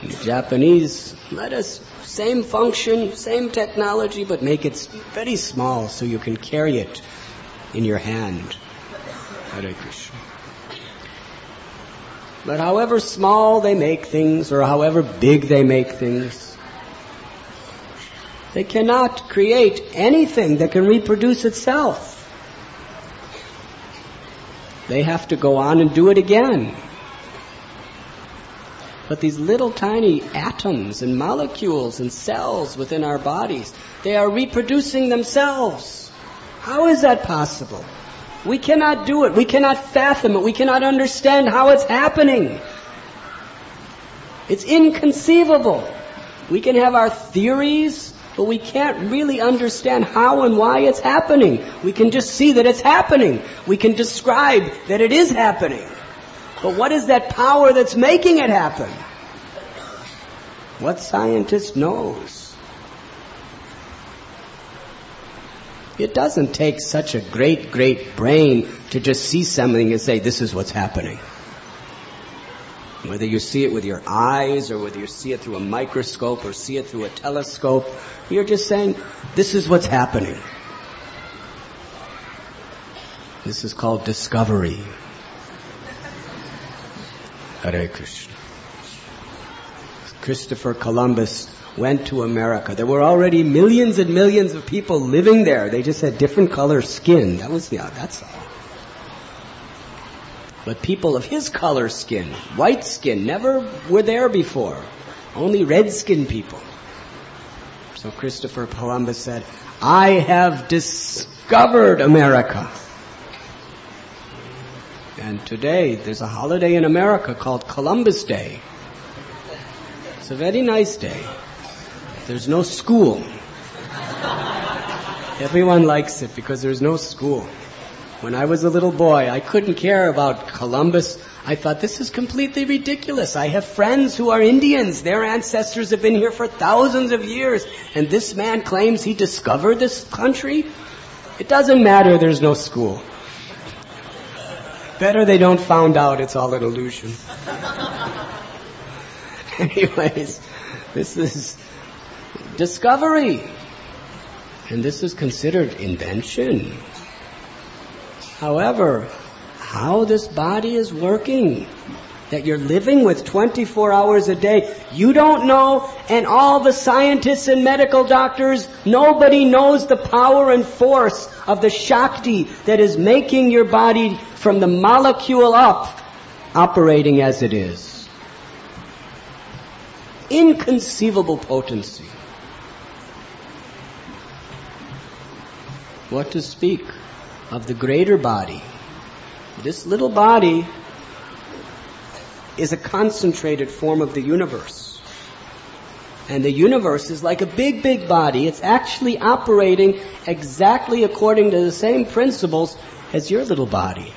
The Japanese let us, same function, same technology, but make it very small so you can carry it in your hand. Hare Krishna. But however small they make things, or however big they make things, they cannot create anything that can reproduce itself. They have to go on and do it again. But these little tiny atoms and molecules and cells within our bodies, they are reproducing themselves. How is that possible? We cannot do it. We cannot fathom it. We cannot understand how it's happening. It's inconceivable. We can have our theories, but we can't really understand how and why it's happening. We can just see that it's happening. We can describe that it is happening. But what is that power that's making it happen? What scientist knows? It doesn't take such a great, great brain to just see something and say, this is what's happening. Whether you see it with your eyes, or whether you see it through a microscope, or see it through a telescope, you're just saying, this is what's happening. This is called discovery. Hare Krishna. Christopher Columbus went to America. There were already millions and millions of people living there. They just had different color skin. That was the, that's all. But people of his color skin, white skin, never were there before. Only red-skinned people. So Christopher Columbus said, I have discovered America. And today, there's a holiday in America called Columbus Day. It's a very nice day. There's no school. Everyone likes it because there's no school. When I was a little boy, I couldn't care about Columbus. I thought, this is completely ridiculous. I have friends who are Indians. Their ancestors have been here for thousands of years. And this man claims he discovered this country? It doesn't matter, there's no school. Better they don't find out it's all an illusion. Anyways, this is discovery. And this is considered invention. However, how this body is working, that you're living with twenty-four hours a day, you don't know, and all the scientists and medical doctors, nobody knows the power and force of the Shakti that is making your body from the molecule up, operating as it is. Inconceivable potency. What to speak of the greater body? This little body is a concentrated form of the universe. And the universe is like a big, big body. It's actually operating exactly according to the same principles as your little body.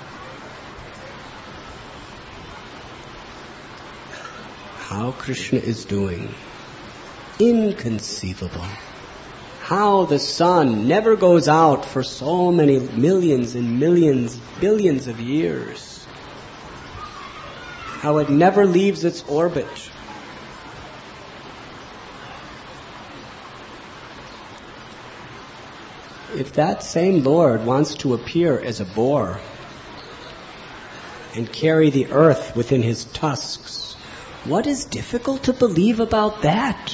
How Krishna is doing. Inconceivable. How the sun never goes out for so many millions and millions, billions of years. How it never leaves its orbit. If that same Lord wants to appear as a boar and carry the earth within his tusks, what is difficult to believe about that?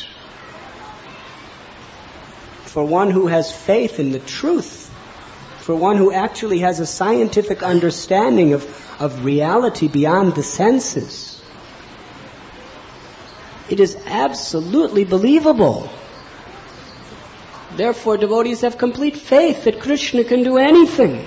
For one who has faith in the truth, for one who actually has a scientific understanding of, of reality beyond the senses, it is absolutely believable. Therefore, devotees have complete faith that Krishna can do anything.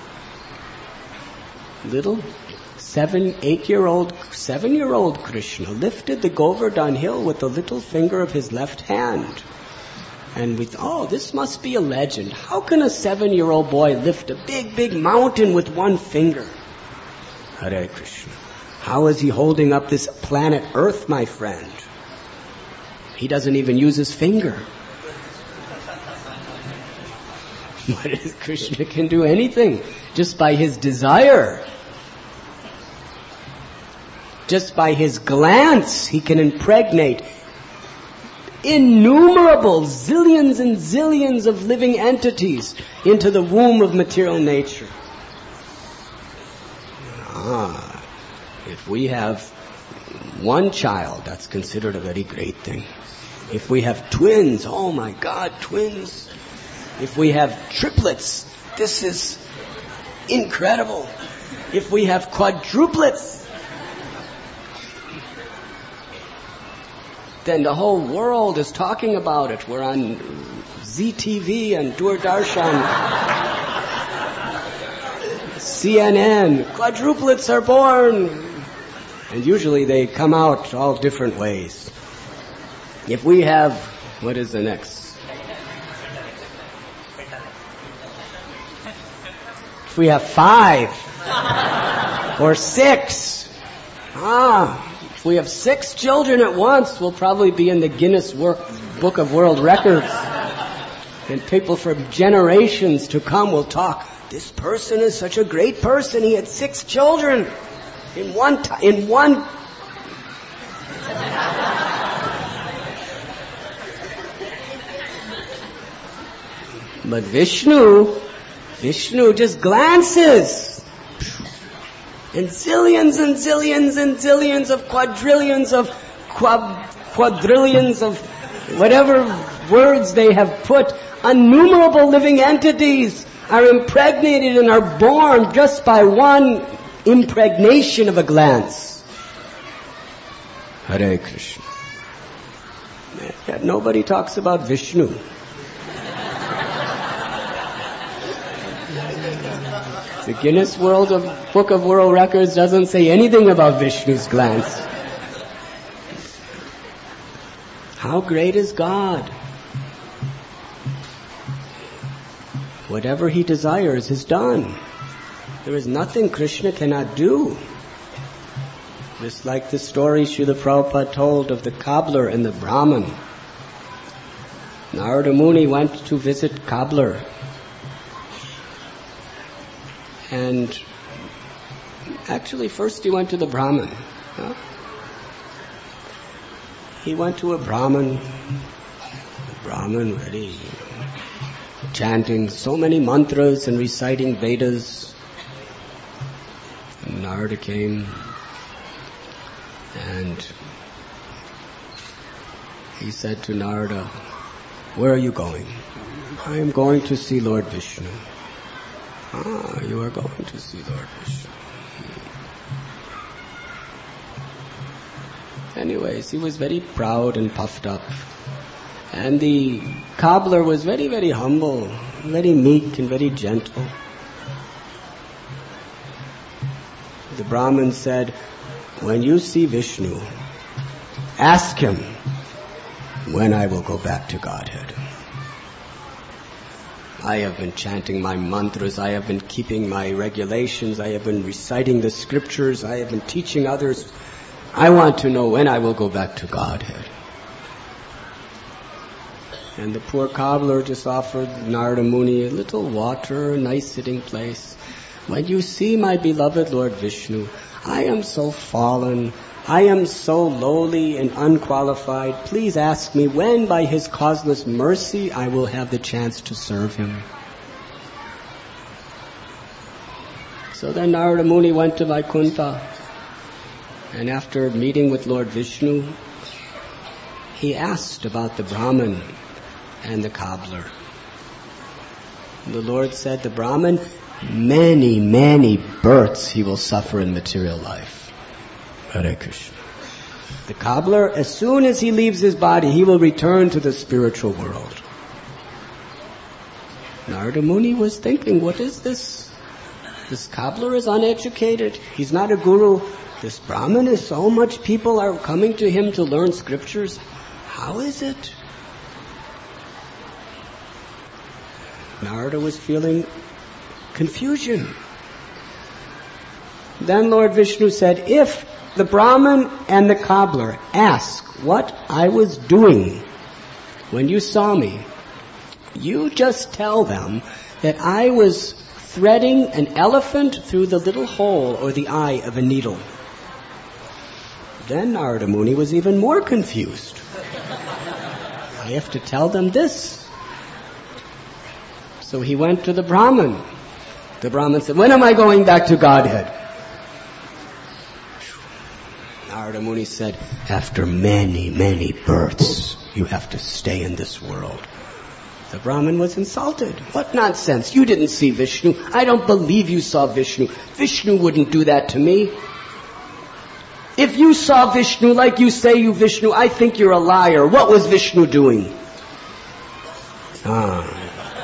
Little seven, eight-year-old, seven-year-old Krishna lifted the Govardhan hill with the little finger of his left hand. And we thought, oh, this must be a legend. How can a seven-year-old boy lift a big, big mountain with one finger? Hare Krishna. How is he holding up this planet Earth, my friend? He doesn't even use his finger. But Krishna can do anything just by his desire. just by his glance, he can impregnate innumerable zillions and zillions of living entities into the womb of material nature. Ah, if we have one child, that's considered a very great thing. If we have twins, oh my God, twins. If we have triplets, this is incredible. If we have quadruplets, then the whole world is talking about it. We're on Z T V and Doordarshan, C N N. Quadruplets are born. And usually they come out all different ways. If we have, what is the next? If we have five or six, ah, if we have six children at once, we'll probably be in the Guinness Work, Book of World Records. And people for generations to come will talk, this person is such a great person, he had six children in one time, in one... But Vishnu, Vishnu just glances. And zillions and zillions and zillions of quadrillions of quad, quadrillions of whatever words they have put, innumerable living entities are impregnated and are born just by one impregnation of a glance. Hare Krishna. Yet nobody talks about Vishnu. The Guinness World of Book of World Records doesn't say anything about Vishnu's glance. How great is God? Whatever he desires is done. There is nothing Krishna cannot do. Just like the story Srila Prabhupada told of the cobbler and the Brahmin. Narada Muni went to visit cobbler. And actually first he went to the Brahmin. Huh? He went to a Brahmin. The Brahmin ready, chanting so many mantras and reciting Vedas. And Narada came and he said to Narada, where are you going? I am going to see Lord Vishnu. Ah, you are going to see Lord Vishnu. Anyways, he was very proud and puffed up. And the cobbler was very, very humble, very meek and very gentle. The Brahmin said, when you see Vishnu, ask him when I will go back to Godhead. I have been chanting my mantras, I have been keeping my regulations, I have been reciting the scriptures, I have been teaching others. I want to know when I will go back to Godhead. And the poor cobbler just offered Narada Muni a little water, a nice sitting place. When you see my beloved Lord Vishnu, I am so fallen, I am so lowly and unqualified. Please ask me when by his causeless mercy I will have the chance to serve him. So then Narada Muni went to Vaikuntha, and after meeting with Lord Vishnu, he asked about the Brahmin and the cobbler. The Lord said, the Brahmin, many, many births he will suffer in material life. Hare Krishna. The cobbler, as soon as he leaves his body, he will return to the spiritual world. Narada Muni was thinking, what is this? This cobbler is uneducated. He's not a guru. This Brahmin is so much people are coming to him to learn scriptures. How is it? Narada was feeling confusion. Then Lord Vishnu said, if the Brahmin and the cobbler ask what I was doing when you saw me, you just tell them that I was threading an elephant through the little hole or the eye of a needle. Then Narada Muni was even more confused. I have to tell them this. So he went to the Brahmin. The Brahmin said, when am I going back to Godhead? Narada Muni said, after many, many births, you have to stay in this world. The Brahmin was insulted. What nonsense? You didn't see Vishnu. I don't believe you saw Vishnu. Vishnu wouldn't do that to me. If you saw Vishnu like you say you Vishnu, I think you're a liar. What was Vishnu doing? Ah.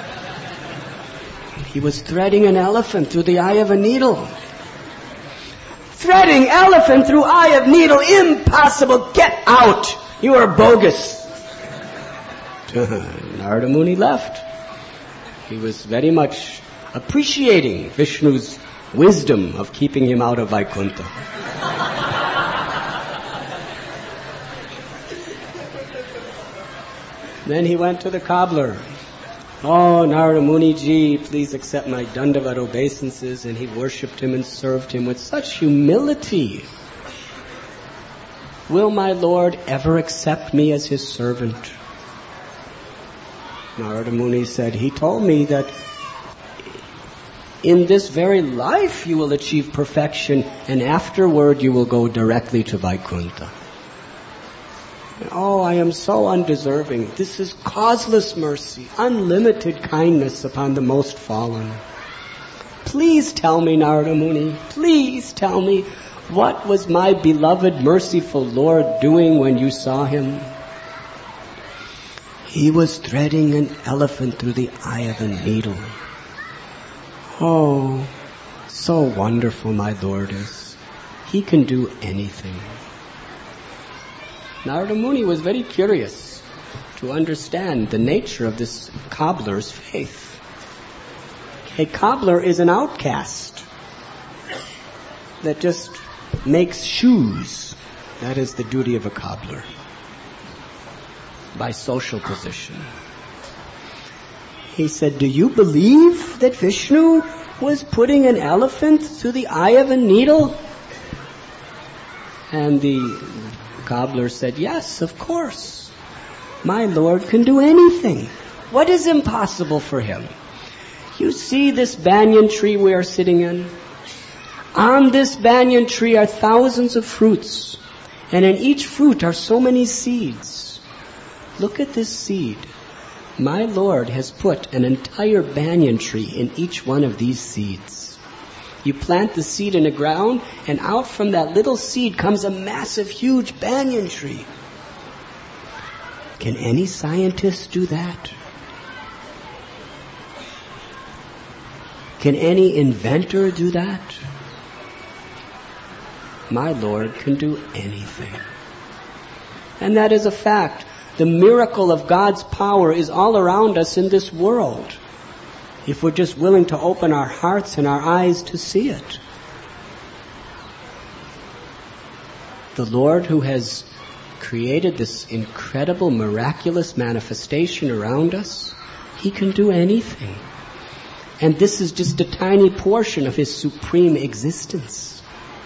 He was threading an elephant through the eye of a needle. Threading elephant through eye of needle. Impossible. Get out. You are bogus. Narada Muni left. He was very much appreciating Vishnu's wisdom of keeping him out of Vaikuntha. Then he went to the cobbler. Oh, Narada Muni ji, please accept my dandavat obeisances. And he worshipped him and served him with such humility. Will my Lord ever accept me as his servant? Narada Muni said, he told me that in this very life you will achieve perfection, and afterward you will go directly to Vaikuntha. Oh, I am so undeserving. This is causeless mercy, unlimited kindness upon the most fallen. Please tell me, Narada Muni, please tell me, what was my beloved, merciful Lord doing when you saw him? He was threading an elephant through the eye of a needle. Oh, so wonderful my Lord is. He can do anything. Narada Muni was very curious to understand the nature of this cobbler's faith. A cobbler is an outcast that just makes shoes. That is the duty of a cobbler. By social position. He said, do you believe that Vishnu was putting an elephant through the eye of a needle? And the cobbler said, yes, of course. My Lord can do anything. What is impossible for him? You see this banyan tree we are sitting in? On this banyan tree are thousands of fruits, and in each fruit are so many seeds. Look at this seed. My Lord has put an entire banyan tree in each one of these seeds. You plant the seed in the ground, and out from that little seed comes a massive, huge banyan tree. Can any scientist do that? Can any inventor do that? My Lord can do anything. And that is a fact. The miracle of God's power is all around us in this world, if we're just willing to open our hearts and our eyes to see it. The Lord, who has created this incredible, miraculous manifestation around us, He can do anything. And this is just a tiny portion of His supreme existence.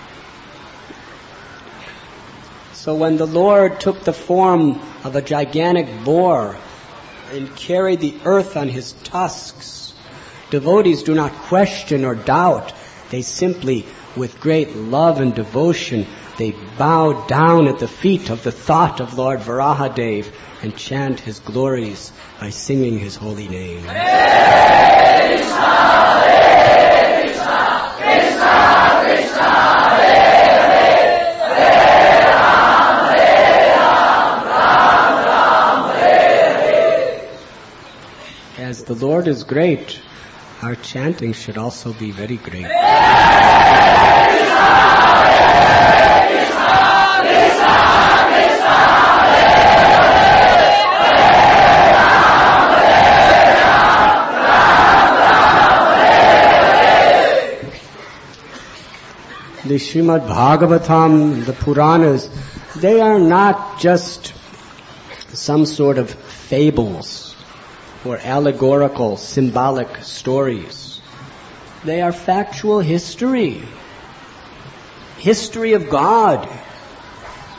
So when the Lord took the form of a gigantic boar and carried the earth on His tusks, devotees do not question or doubt. They simply, with great love and devotion, they bow down at the feet of the thought of Lord Varahadev and chant His glories by singing His holy name. Hare Krishna, Hare Krishna, Krishna Krishna, Hare Hare, Hare Ram, Hare Ram, Ram Ram, Hare Hare. As the Lord is great, our chanting should also be very great. Hare Krishna, Hare Krishna, Krishna Krishna, Hare Hare, Hare Ram, Hare Ram, Ram Ram, Hare Hare. The Srimad Bhagavatam, the Puranas, they are not just some sort of fables or allegorical, symbolic stories. They are factual history. History of God.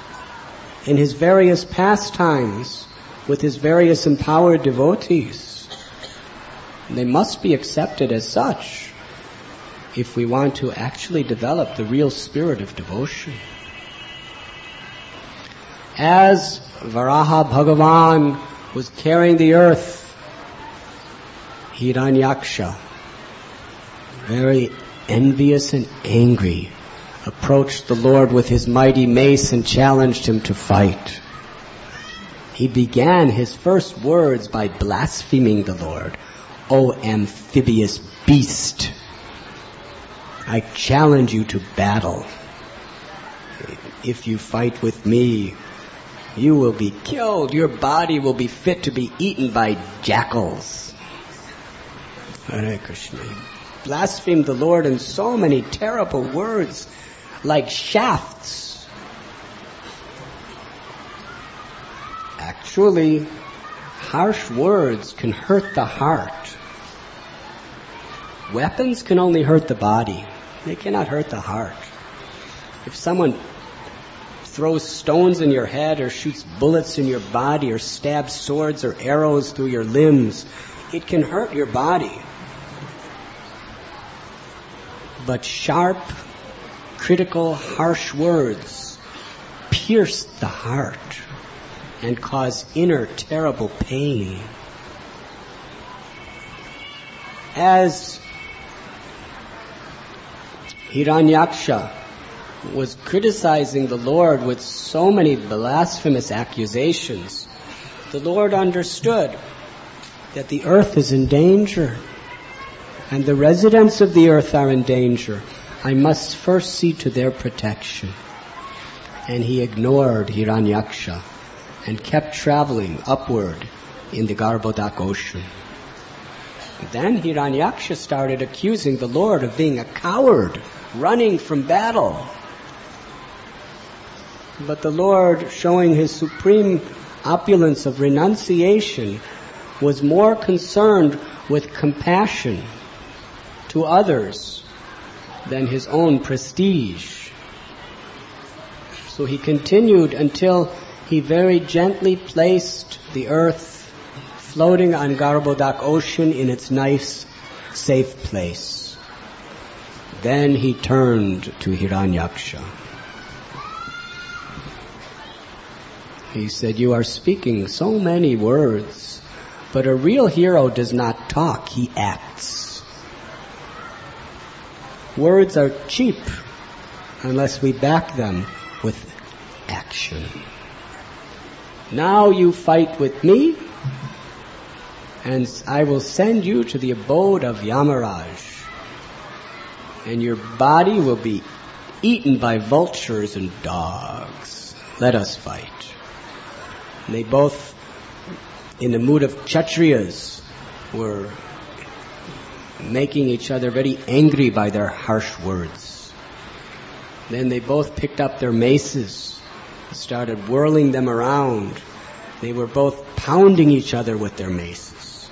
in his various pastimes with his various empowered devotees. They must be accepted as such if we want to actually develop the real spirit of devotion. As Varaha Bhagavan was carrying the earth, Hiranyaksha, very envious and angry, approached the Lord with his mighty mace and challenged him to fight. He began his first words by blaspheming the Lord. O amphibious beast, I challenge you to battle. If you fight with me, you will be killed. Your body will be fit to be eaten by jackals. Hare Krishna. Blasphemed the Lord in so many terrible words, like shafts. Actually, harsh words can hurt the heart. Weapons can only hurt the body. They cannot hurt the heart. If someone throws stones in your head or shoots bullets in your body or stabs swords or arrows through your limbs, it can hurt your body. But sharp, critical, harsh words pierce the heart and cause inner terrible pain. As Hiranyaksha was criticizing the Lord with so many blasphemous accusations, the Lord understood that the earth is in danger and the residents of the earth are in danger. I must first see to their protection. And he ignored Hiranyaksha and kept traveling upward in the Garbhodak ocean. Then Hiranyaksha started accusing the Lord of being a coward, running from battle. But the Lord, showing his supreme opulence of renunciation, was more concerned with compassion to others than his own prestige. So he continued until he very gently placed the earth floating on Garbhodak ocean in its nice, safe place. Then he turned to Hiranyaksha. He said, you are speaking so many words, but a real hero does not talk, he acts. Words are cheap unless we back them with action. Now you fight with me, and I will send you to the abode of Yamaraj, and your body will be eaten by vultures and dogs. Let us fight. And they both, in the mood of Kshatriyas, were making each other very angry by their harsh words. Then they both picked up their maces, started whirling them around. They were both pounding each other with their maces.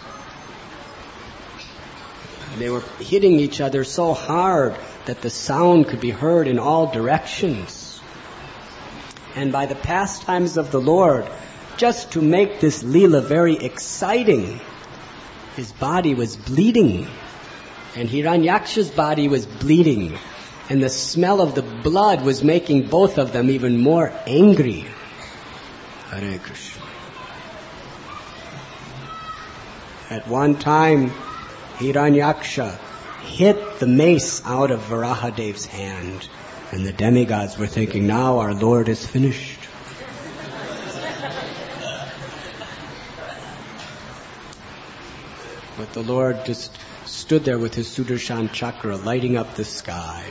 They were hitting each other so hard that the sound could be heard in all directions. And by the pastimes of the Lord, just to make this Leela very exciting, his body was bleeding, and Hiranyaksha's body was bleeding, and the smell of the blood was making both of them even more angry. Hare Krishna. At one time, Hiranyaksha hit the mace out of Varahadev's hand, and the demigods were thinking, now our Lord is finished. But the Lord just stood there with his Sudarshan chakra lighting up the sky.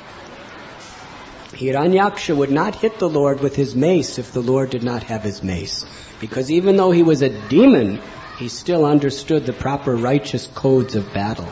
Hiranyaksha would not hit the Lord with his mace if the Lord did not have his mace, because even though he was a demon, he still understood the proper righteous codes of battle.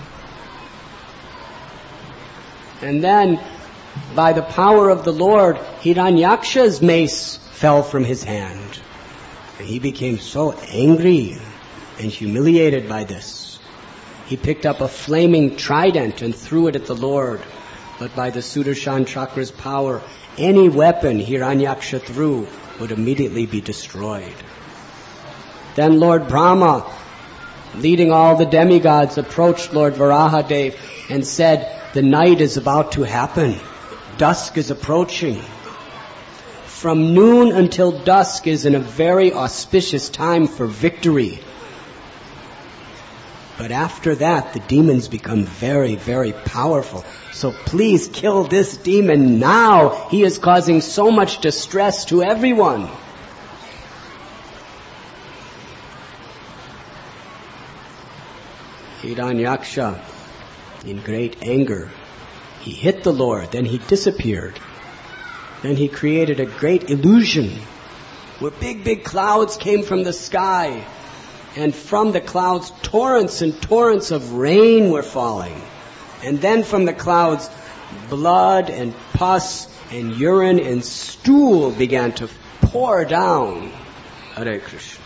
And then, by the power of the Lord, Hiranyaksha's mace fell from his hand. And he became so angry and humiliated by this. He picked up a flaming trident and threw it at the Lord. But by the Sudarshan chakra's power, any weapon Hiranyaksha threw would immediately be destroyed. Then Lord Brahma, leading all the demigods, approached Lord Varahadev and said, the night is about to happen. Dusk is approaching. From noon until dusk is in a very auspicious time for victory. But after that, the demons become very, very powerful. So please kill this demon now. He is causing so much distress to everyone. Hiranyaksha, in great anger, he hit the Lord, then he disappeared. Then he created a great illusion where big, big clouds came from the sky. And from the clouds, torrents and torrents of rain were falling. And then from the clouds, blood and pus and urine and stool began to pour down. Hare Krishna.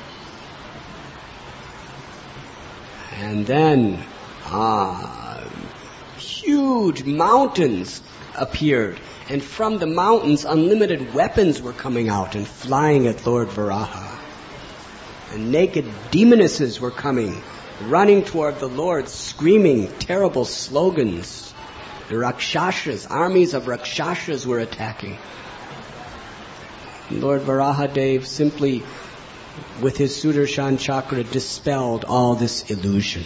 And then, ah, huge mountains appeared. And from the mountains, unlimited weapons were coming out and flying at Lord Varaha. And naked demonesses were coming, running toward the Lord, screaming terrible slogans. The Rakshasas, armies of Rakshasas were attacking. And Lord Varahadev simply, with his Sudarshan chakra, dispelled all this illusion.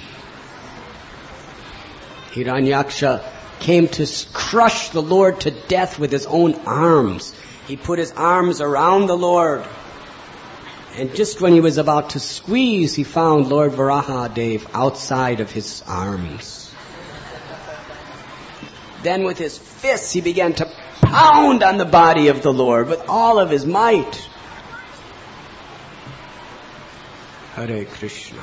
Hiranyaksha came to crush the Lord to death with his own arms. He put his arms around the Lord. And just when he was about to squeeze, he found Lord Varahadev outside of his arms. Then with his fists, he began to pound on the body of the Lord with all of his might. Hare Krishna.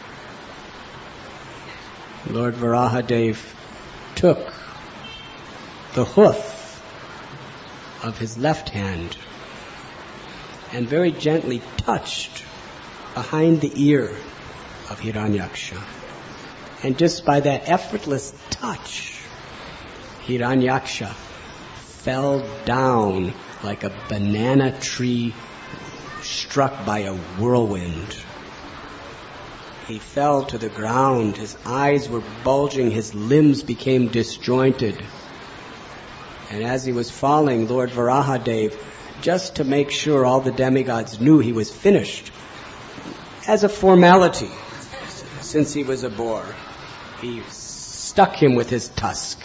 Lord Varahadev took the hoof of his left hand and very gently touched behind the ear of Hiranyaksha. And just by that effortless touch, Hiranyaksha fell down like a banana tree struck by a whirlwind. He fell to the ground. His eyes were bulging. His limbs became disjointed. And as he was falling, Lord Varahadev, just to make sure all the demigods knew he was finished, as a formality, since he was a boar, he stuck him with his tusk.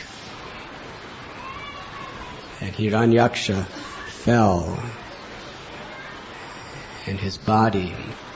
And Hiranyaksha fell, and his body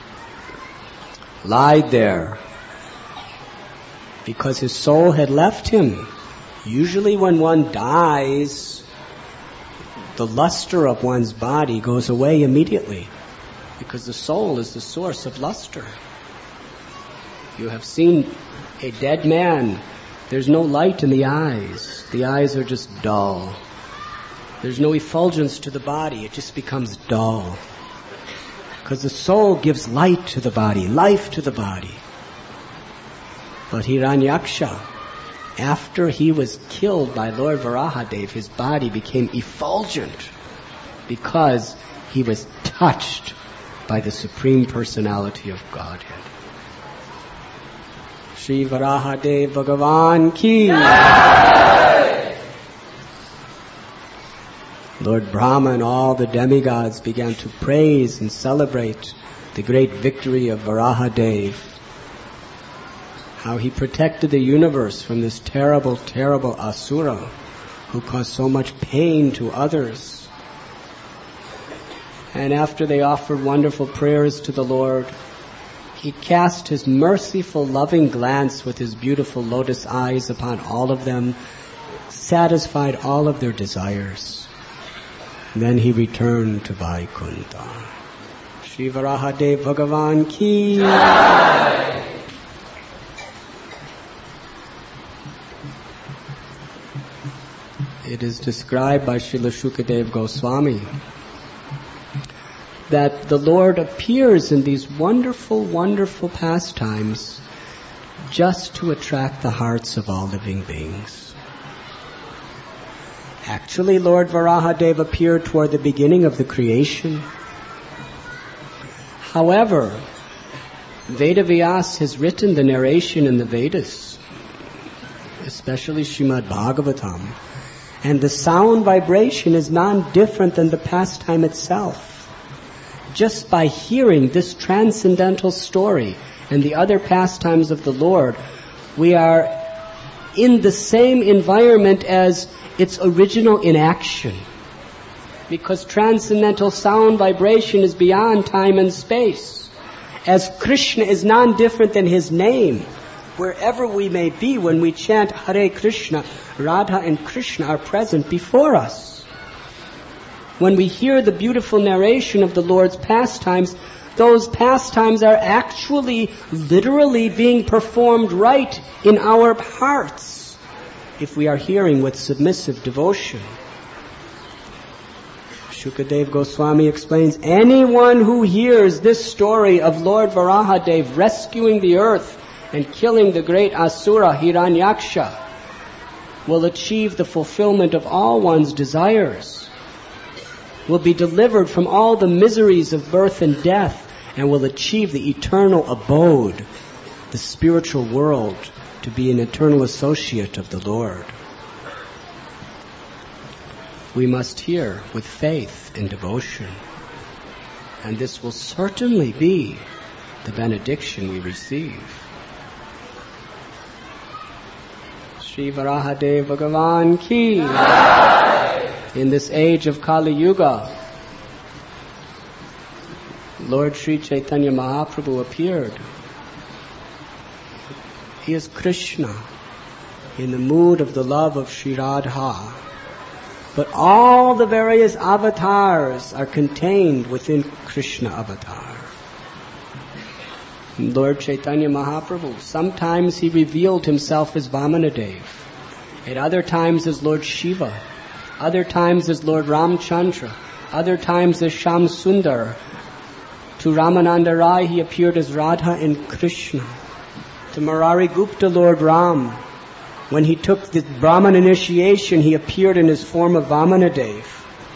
lied there because his soul had left him. Usually when one dies, the luster of one's body goes away immediately because the soul is the source of luster. You have seen a dead man. There's no light in the eyes. The eyes are just dull. There's no effulgence to the body. It just becomes dull. Because the soul gives light to the body, life to the body. But Hiranyaksha, after he was killed by Lord Varahadev, his body became effulgent because he was touched by the Supreme Personality of Godhead. Shri Varahadev Bhagavan Ki. Lord Brahma and all the demigods began to praise and celebrate the great victory of Varahadev. How he protected the universe from this terrible, terrible asura who caused so much pain to others. And after they offered wonderful prayers to the Lord, he cast his merciful, loving glance with his beautiful lotus eyes upon all of them, satisfied all of their desires. Then he returned to Vaikuntha. Shri Varahadev Bhagavan Ki. It is described by Srila Shukadev Goswami that the Lord appears in these wonderful, wonderful pastimes just to attract the hearts of all living beings. Actually, Lord Varahadev appeared toward the beginning of the creation. However, Vedavyas has written the narration in the Vedas, especially Srimad Bhagavatam, and the sound vibration is non-different than the pastime itself. Just by hearing this transcendental story and the other pastimes of the Lord, we are in the same environment as its original in action. Because transcendental sound vibration is beyond time and space. As Krishna is non-different than His name, wherever we may be, when we chant Hare Krishna, Radha and Krishna are present before us. When we hear the beautiful narration of the Lord's pastimes, those pastimes are actually, literally being performed right in our hearts, if we are hearing with submissive devotion. Shukadev Goswami explains, anyone who hears this story of Lord Varahadev rescuing the earth and killing the great Asura Hiranyaksha will achieve the fulfillment of all one's desires, will be delivered from all the miseries of birth and death, and will achieve the eternal abode, the spiritual world, to be an eternal associate of the Lord. We must hear with faith and devotion, and this will certainly be the benediction we receive. Shri Varahadev Bhagavan ki. In this age of Kali Yuga, Lord Sri Chaitanya Mahaprabhu appeared. He is Krishna in the mood of the love of Sri Radha. But all the various avatars are contained within Krishna avatar. Lord Chaitanya Mahaprabhu, sometimes he revealed himself as Vamanadev, at other times as Lord Shiva, other times as Lord Ramchandra, other times as Shyam Sundar. To Ramananda Rai he appeared as Radha and Krishna. To Murari Gupta, Lord Ram, when he took the Brahman initiation, he appeared in his form of Vamanadev.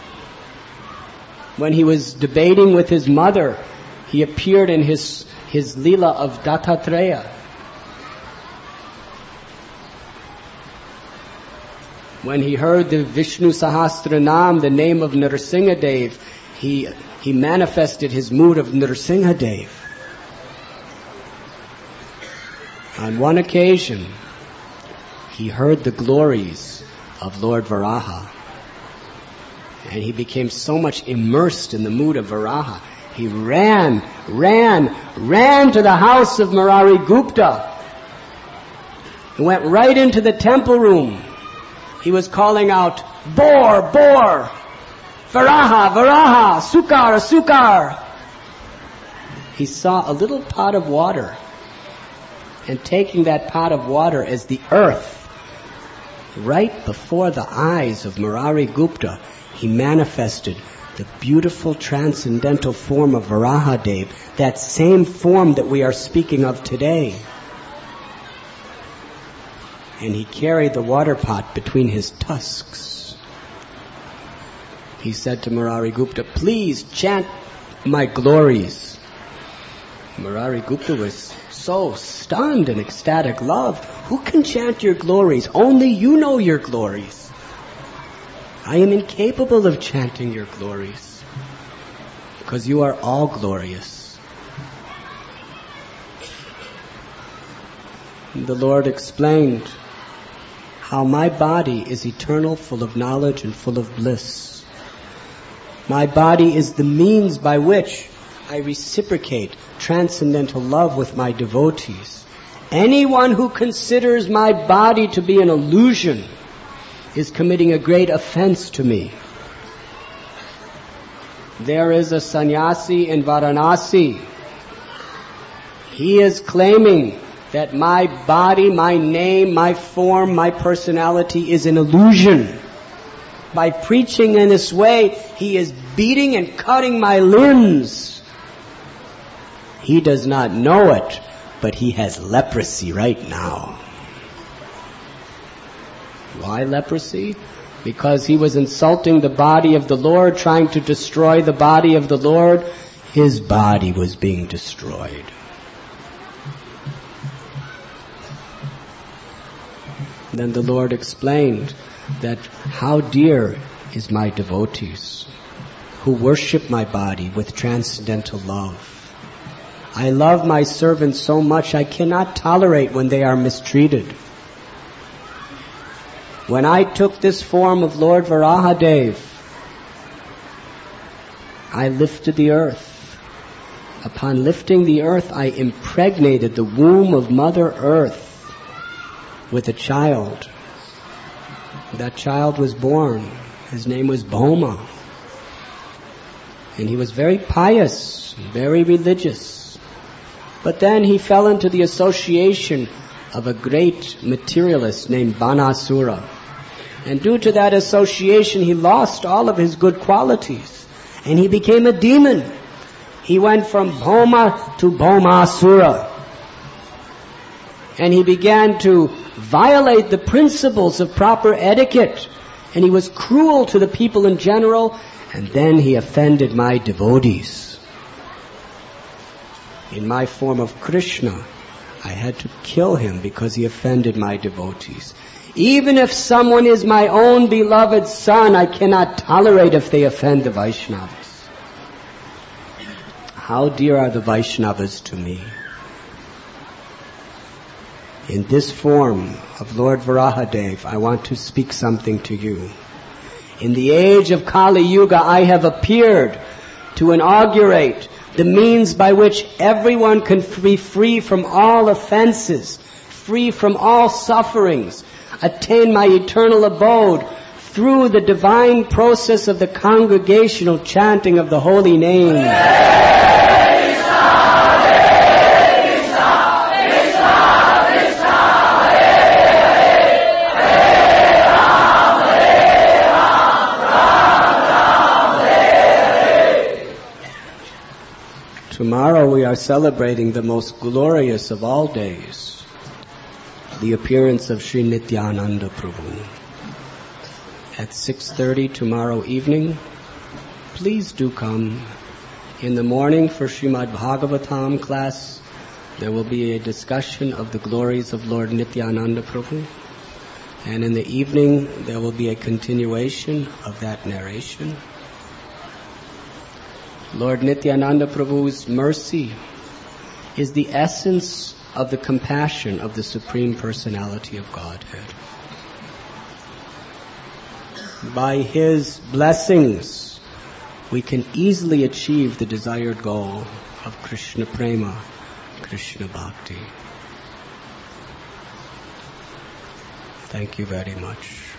When he was debating with his mother, he appeared in his, his Leela of Dattatreya. When he heard the Vishnu Sahasranam, the name of Nrsimhadev, he, he manifested his mood of Nrsimhadev. On one occasion, he heard the glories of Lord Varaha, and he became so much immersed in the mood of Varaha, he ran, ran, ran to the house of Murari Gupta. He went right into the temple room. He was calling out, Bor, Bor, Varaha, Varaha, Sukar, Sukar. He saw a little pot of water, and taking that pot of water as the earth, right before the eyes of Murari Gupta, he manifested the beautiful transcendental form of Varahadev, that same form that we are speaking of today. And he carried the water pot between his tusks. He said to Murari Gupta, please chant my glories. Murari Gupta was so stunned in ecstatic love. Who can chant your glories? Only you know your glories. I am incapable of chanting your glories, because you are all glorious. The Lord explained how my body is eternal, full of knowledge and full of bliss. My body is the means by which I reciprocate transcendental love with my devotees. Anyone who considers my body to be an illusion is committing a great offense to me. There is a sannyasi in Varanasi. He is claiming that my body, my name, my form, my personality is an illusion. By preaching in this way, he is beating and cutting my limbs. He does not know it, but he has leprosy right now. Why leprosy? Because he was insulting the body of the Lord, trying to destroy the body of the Lord, his body was being destroyed. Then the Lord explained that how dear is my devotees who worship my body with transcendental love. I love my servants so much I cannot tolerate when they are mistreated. When I took this form of Lord Varahadev, I lifted the earth. Upon lifting the earth, I impregnated the womb of Mother Earth with a child. That child was born. His name was Bhoma. And he was very pious, very religious. But then he fell into the association of a great materialist named Banasura. And due to that association, he lost all of his good qualities. And he became a demon. He went from Bhoma to Bhomasura. And he began to violate the principles of proper etiquette. And he was cruel to the people in general. And then he offended my devotees. In my form of Krishna, I had to kill him because he offended my devotees. Even if someone is my own beloved son, I cannot tolerate if they offend the Vaishnavas. How dear are the Vaishnavas to me. In this form of Lord Varahadev, I want to speak something to you. In the age of Kali Yuga, I have appeared to inaugurate the means by which everyone can be free from all offenses, free from all sufferings, attain my eternal abode through the divine process of the congregational chanting of the holy name. Tomorrow we are celebrating the most glorious of all days, the appearance of Sri Nityananda Prabhu. At six thirty tomorrow evening, please do come. In the morning for Srimad Bhagavatam class, there will be a discussion of the glories of Lord Nityananda Prabhu. And in the evening, there will be a continuation of that narration. Lord Nityananda Prabhu's mercy is the essence of the compassion of the Supreme Personality of Godhead. By His blessings, we can easily achieve the desired goal of Krishna Prema, Krishna Bhakti. Thank you very much.